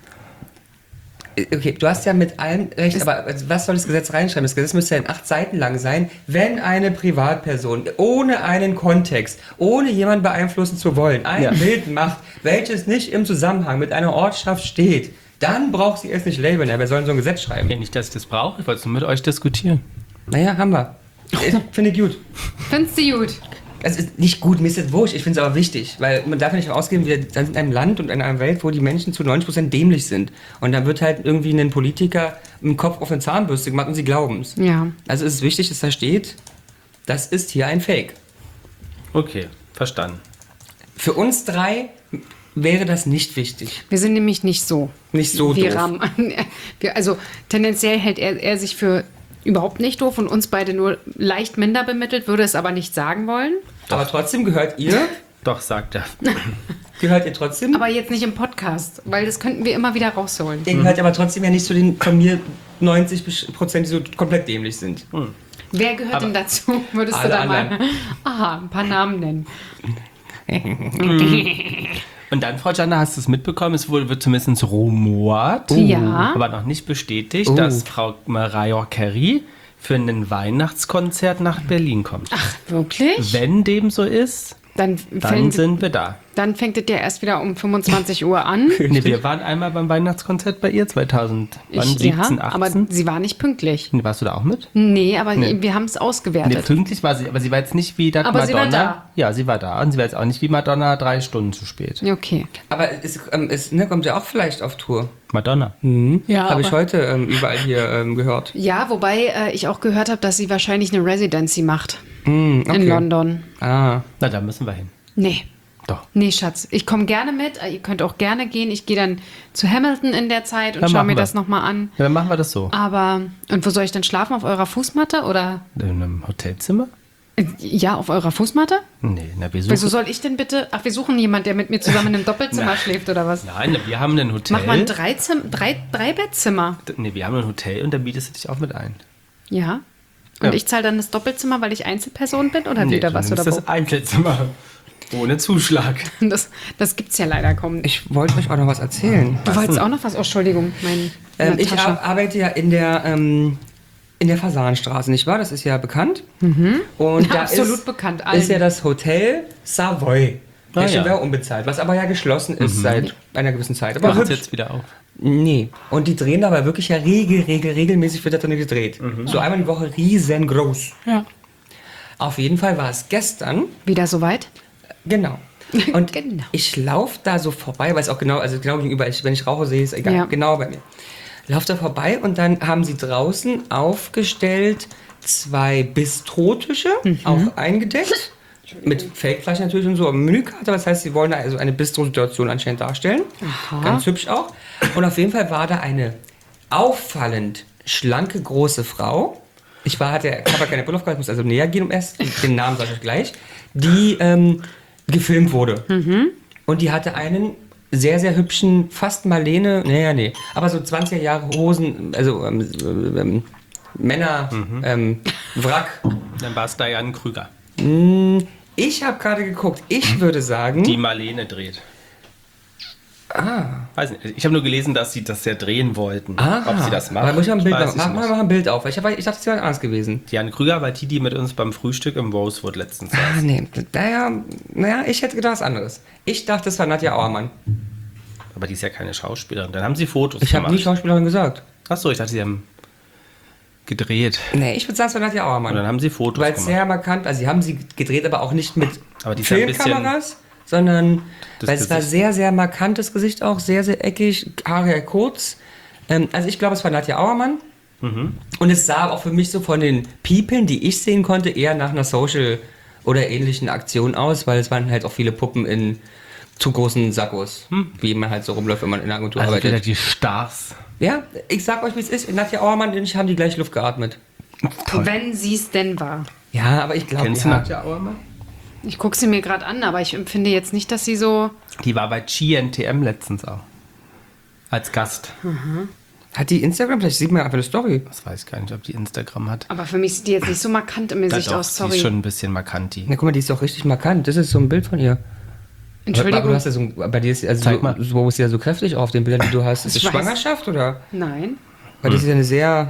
Okay, du hast ja mit allem recht, aber was soll das Gesetz reinschreiben? Das Gesetz müsste ja in acht Seiten lang sein, wenn eine Privatperson ohne einen Kontext, ohne jemanden beeinflussen zu wollen, ein Ja. Bild macht, welches nicht im Zusammenhang mit einer Ortschaft steht, dann braucht sie es nicht labeln. Ja, wer soll denn so ein Gesetz schreiben? Ja, nicht, dass ich das brauche, ich wollte es nur mit euch diskutieren. Naja, haben wir. Ich finde ich gut. Findest du gut? Es ist nicht gut, mir ist das wurscht, ich finde es aber wichtig, weil man darf nicht ausgehen, wir sind in einem Land und in einer Welt, wo die Menschen zu neunzig Prozent dämlich sind. Und dann wird halt irgendwie ein Politiker im Kopf auf eine Zahnbürste gemacht und sie glauben es. Ja. Also es ist wichtig, dass da steht, das ist hier ein Fake. Okay, verstanden. Für uns drei wäre das nicht wichtig. Wir sind nämlich nicht so. Nicht so wir doof. Rahmen, wir, also tendenziell hält er, er sich für überhaupt nicht doof und uns beide nur leicht minder bemittelt, würde es aber nicht sagen wollen. Aber trotzdem gehört ihr, Doch, sagt er. gehört ihr trotzdem, Aber jetzt nicht im Podcast, weil das könnten wir immer wieder rausholen. ihr gehört aber trotzdem ja nicht zu den von mir neunzig Prozent, die so komplett dämlich sind. Wer gehört Aber denn dazu? Würdest du alle da mal anderen. aha, ein paar Namen nennen? Und dann, Frau Janna, hast du es mitbekommen, es wurde, wird zumindest rumort, Ja. aber noch nicht bestätigt, Oh. dass Frau Mariah Carey für ein Weihnachtskonzert nach Berlin kommt. Ach, wirklich? Wenn dem so ist, Dann, Dann fängt, sind wir da. dann fängt es ja erst wieder um fünfundzwanzig Uhr an. Nee, wir waren einmal beim Weihnachtskonzert bei ihr, zweitausendsiebzehn, ja, aber achtzehn. sie war nicht pünktlich. Warst du da auch mit? Nee, aber Nee. wir haben es Nee, ausgewertet. pünktlich war sie, aber sie war jetzt nicht wie das Aber Madonna. sie war da. Ja, sie war da. Und sie war jetzt auch nicht wie Madonna drei Stunden zu spät. Okay. Aber es, ähm, es ne, kommt ja auch vielleicht auf Tour. Madonna. Ja, Habe ich aber- heute ähm, überall hier ähm, gehört. Ja, wobei äh, ich auch gehört habe, dass sie wahrscheinlich eine Residency macht Hm, okay. in London. Ah. Na, da müssen wir hin. Nee. Doch. Nee, Schatz, ich komme gerne mit. Ihr könnt auch gerne gehen. Ich gehe dann zu Hamilton in der Zeit und Dann schaue machen mir wir. das nochmal an. Ja, dann machen wir das so. Aber, und wo soll ich denn schlafen? Auf eurer Fußmatte oder? In einem Hotelzimmer? Äh, Ja, auf eurer Fußmatte? Nee, na, wir suchen. Wieso soll ich denn bitte? Ach, wir suchen jemanden, der mit mir zusammen in einem Doppelzimmer Nein. schläft oder was? Nein, na, wir haben ein Hotel. Mach mal ein Dreizim- drei, drei Bettzimmer. Nee, wir haben ein Hotel und da bietest du dich auch mit ein. Ja. Und Ja. ich zahle dann das Doppelzimmer, weil ich Einzelperson bin oder wieder du was? Oder nimmst das Einzelzimmer. Ohne Zuschlag. wo? Das, das gibt's ja leider kaum. Ich wollte euch auch noch was erzählen. Du wolltest auch noch was? Oh, Entschuldigung, mein Ähm, meine ich Tasche. ar arbeite ja in der, ähm, in der Fasanstraße, nicht wahr? Das ist ja bekannt. Und da Absolut ist, bekannt, allen. ist ja das Hotel Savoy. Ah, Der ja. wäre unbezahlt, was aber ja geschlossen ist seit einer gewissen Zeit. Aber Macht hübsch. jetzt wieder auf. Nee. Und die drehen dabei wirklich ja regel, regel, regelmäßig wird da drin gedreht. So einmal die Woche riesengroß. Ja. Auf jeden Fall war es gestern. Wieder soweit? Genau. Und Genau. ich laufe da so vorbei, weil es auch genau, also genau gegenüber, ich, wenn ich rauche, sehe ich es egal, Ja. genau bei mir. Lauf da vorbei und dann haben sie draußen aufgestellt zwei Bistrotische, Mhm. auch eingedeckt. Mit Feldfleisch natürlich und so, aber Menükarte. Das heißt, sie wollen da also eine Bistro-Situation anscheinend darstellen. Ganz hübsch auch. Und auf jeden Fall war da eine auffallend schlanke, große Frau. Ich war, hatte, ich habe ja keine Brille aufgehabt, ich muss also näher gehen, um erst, den Namen sage ich gleich, die ähm, gefilmt wurde. Und die hatte einen sehr, sehr hübschen, fast Marlene, naja, nee, aber so zwanziger Jahre Hosen, also ähm, ähm, Männer, ähm, Wrack. Dann war es Diane Krüger, Ich habe gerade geguckt, ich würde sagen, die Marlene dreht. Ah. Weiß nicht. Ich habe nur gelesen, dass sie das ja drehen wollten. aha, Ob sie das macht. aber muss ich mal ein Bild weiß machen. ich Mach nicht. mal mach ein Bild auf. Ich, hab, ich dachte, es wäre anders gewesen. Diane Krüger war die, die mit uns beim Frühstück im Rosewood letztens Ah, saß. nee, naja, naja, ich hätte gedacht was anderes. Ich dachte, es war Nadja Auermann. Aber die ist ja keine Schauspielerin. Dann haben sie Fotos Ich habe gemacht. nie Schauspielerin gesagt. Achso, ich dachte, sie haben gedreht. Nee, ich würde sagen, es war Nadja Auermann. Und dann haben sie Fotos Weil es gemacht. sehr markant, also sie haben sie gedreht, aber auch nicht mit Aber die ist ja ein bisschen- Filmkameras, sondern Das weil es war Gesicht. sehr, sehr markantes Gesicht auch, sehr, sehr eckig, Haare ja kurz. Ähm, also ich glaube, es war Nadja Auermann. Mhm. Und es sah auch für mich so von den People, die ich sehen konnte, eher nach einer Social- oder ähnlichen Aktion aus, weil es waren halt auch viele Puppen in zu großen Sackos, wie man halt so rumläuft, wenn man in der Agentur Also wieder arbeitet. die Stars. Ja, ich sag euch, wie es ist. Nadja Auermann und ich haben die gleiche Luft geatmet. Wenn sie es denn war. Ja, aber ich glaube, Kennst du ja. Nadja Auermann? Ich gucke sie mir gerade an, aber ich empfinde jetzt nicht, dass sie so. Die war bei G N T M letztens auch. Als Gast. Hat die Instagram? Vielleicht sieht man einfach eine Story. Das weiß ich gar nicht, ob die Instagram hat. Aber für mich sieht die jetzt nicht so markant im Ja, Gesicht doch, aus, sie ist sorry. schon ein bisschen markant, die. Na guck mal, die ist doch richtig markant. Das ist so ein Bild von ihr. Aber du Entschuldigung. hast ja so, bei dir ist also Zeig so, mal. so ist sie ja so kräftig auf den Bildern, die du hast. Ist Ich das weiß. Schwangerschaft oder? Nein. Weil das ist ja eine sehr,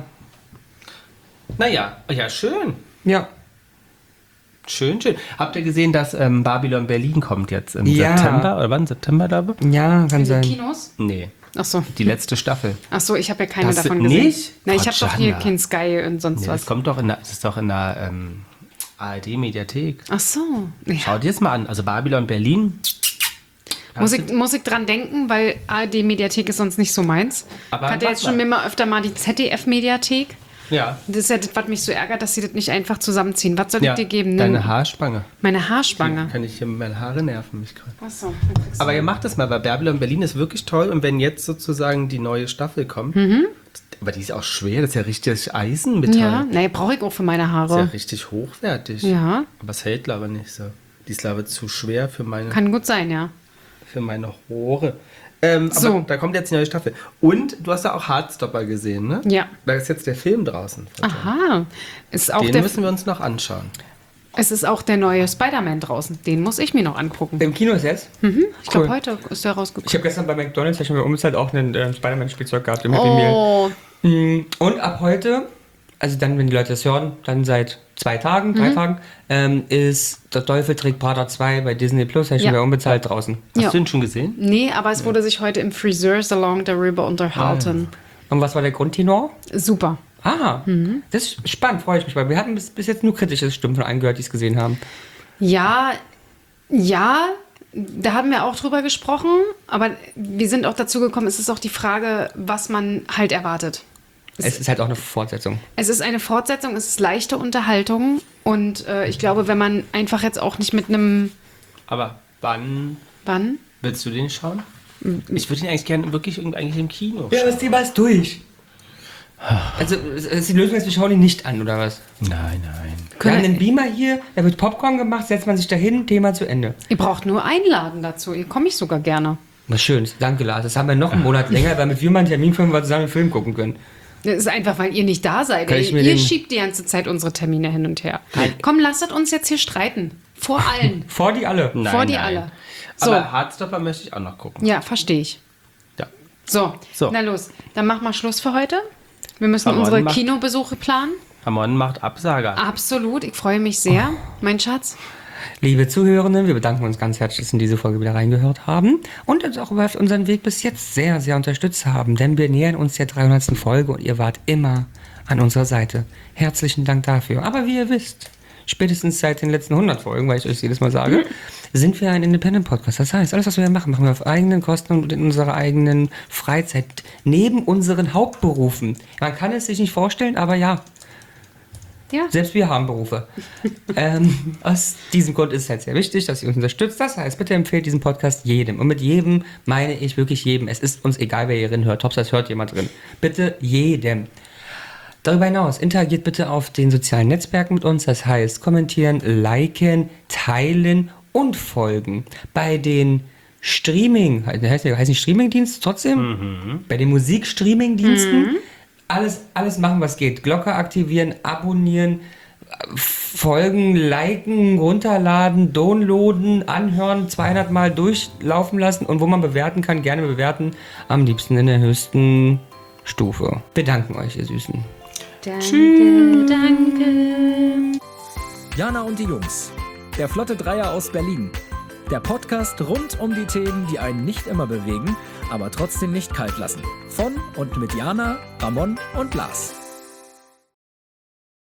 Naja, ja, schön. ja. Schön, schön. Habt ihr gesehen, dass ähm, Babylon Berlin kommt jetzt im Ja. September? Oder wann? September, glaube ich? Ja, kann In sein. den Kinos? Nee, Ach so. die letzte Staffel. Ach so, ich habe ja keine Hast du davon gesehen. nicht? Na, ich habe Frau doch hier Jana. kein Sky und sonst Nee, was. das kommt doch in der, das ist doch in der ähm, A R D-Mediathek. Ach so. Ja. Schau dir das mal an. Also Babylon Berlin. Muss ich, muss ich dran denken, weil A R D-Mediathek ist sonst nicht so meins. Aber ich hatte mach jetzt schon mal. immer öfter mal die Z D F-Mediathek. Ja. Das ist ja das, was mich so ärgert, dass sie das nicht einfach zusammenziehen. Was soll ja. ich dir geben? Deine Nen- Haarspange. Meine Haarspange. Kann ich hier meine Haare nerven mich gerade. Ach so, dann kriegst du- Aber ihr macht das mal, weil Babylon Berlin ist wirklich toll und wenn jetzt sozusagen die neue Staffel kommt, aber die ist auch schwer, das ist ja richtig Eisenmetall. ja, nee, brauche ich auch für meine Das ist ja Haare. richtig hochwertig. Ja. Aber es hält glaube ich nicht so. Die ist glaube ich zu schwer für meine, Kann gut sein, ja. für meine Rohre. Ähm, So. Aber da kommt jetzt die neue Staffel. Und du hast ja auch Hardstopper gesehen, ne? Ja. Da ist jetzt der Film draußen. von John. Aha. Ist auch Den der, müssen wir uns noch anschauen. es ist auch der neue Spider-Man draußen. Den muss ich mir noch angucken. Im Kino ist jetzt? Ich glaube, Cool. heute ist der rausgekommen. Ich habe gestern bei McDonalds, ja schon bei uns halt auch ein äh, Spider-Man-Spielzeug gehabt im Happy Meal. Oh, Mm, Und ab heute also dann, wenn die Leute das hören, dann seit zwei Tagen, drei Mhm. Tagen, ähm, ist Der Teufel trägt Prada zwei bei Disney Plus, habe ich Ja. schon wieder unbezahlt draußen. Hast Ja. du den schon gesehen? Nee, aber es wurde sich heute im Friseursalon darüber unterhalten. Und was war der Grundtenor? Super. Ah, Mhm. das ist spannend, freue ich mich, weil wir hatten bis, bis jetzt nur kritische Stimmen von allen gehört, die es gesehen haben. Ja, ja, da haben wir auch drüber gesprochen, aber wir sind auch dazu gekommen, es ist auch die Frage, was man halt erwartet. Es ist halt auch eine Fortsetzung. Es ist eine Fortsetzung, es ist leichte Unterhaltung und äh, ich glaube, wenn man einfach jetzt auch nicht mit einem... Aber wann Wann? willst du den schauen? Ich würde ihn eigentlich gerne wirklich irgend- eigentlich im Kino Ja, schauen. das Thema ist durch. Also, es ist die Lösung ist, wir schauen ihn nicht an, oder was? Nein, nein. Wir haben einen Beamer hier, da wird Popcorn gemacht, setzt man sich dahin, Thema zu Ende. Ihr braucht nur einladen dazu, ihr komme ich sogar gerne. Was Schönes, danke Lars. Das haben wir noch einen Monat länger, damit wir mal einen Termin finden, wo wir zusammen einen Film gucken können. Das ist einfach, weil ihr nicht da seid. Kann ich Ihr, mir ihr den- schiebt die ganze Zeit unsere Termine hin und her. Komm, lasst uns jetzt hier streiten. Vor allen. Vor die alle. Nein, Vor die nein. alle. So. Aber Hardstopper möchte ich auch noch gucken. Ja, verstehe ich. Ja. So, So. na los. Dann mach mal Schluss für heute. Wir müssen Ramon unsere macht- Kinobesuche planen. Ramon macht Absage. Absolut. Ich freue mich sehr, mein Schatz. Liebe Zuhörenden, wir bedanken uns ganz herzlich, dass Sie in diese Folge wieder reingehört haben und uns auch über unseren Weg bis jetzt sehr, sehr unterstützt haben, denn wir nähern uns der dreihundertsten Folge und ihr wart immer an unserer Seite. Herzlichen Dank dafür. Aber wie ihr wisst, spätestens seit den letzten hundert Folgen, weil ich euch jedes Mal sage, sind wir ein Independent-Podcast. Das heißt, alles, was wir machen, machen wir auf eigenen Kosten und in unserer eigenen Freizeit, neben unseren Hauptberufen. Man kann es sich nicht vorstellen, aber ja, Ja. selbst wir haben Berufe. ähm, aus diesem Grund ist es halt sehr wichtig, dass ihr uns unterstützt. Das heißt, bitte empfehlt diesen Podcast jedem. Und mit jedem meine ich wirklich jedem. Es ist uns egal, wer hierin hört. Hauptsache, es hört jemand drin. Bitte jedem. Darüber hinaus, interagiert bitte auf den sozialen Netzwerken mit uns. Das heißt, kommentieren, liken, teilen und folgen. Bei den Streaming, heißt der heißt nicht Streamingdienst trotzdem? Bei den Musikstreamingdiensten. Alles, alles machen, was geht. Glocke aktivieren, abonnieren, folgen, liken, runterladen, downloaden, anhören, zweihundert Mal durchlaufen lassen und wo man bewerten kann, gerne bewerten. Am liebsten in der höchsten Stufe. Wir danken euch, ihr Süßen. Danke, danke. Jana und die Jungs. Der Flotte Dreier aus Berlin. Der Podcast rund um die Themen, die einen nicht immer bewegen, aber trotzdem nicht kalt lassen. Von und mit Jana, Ramon und Lars.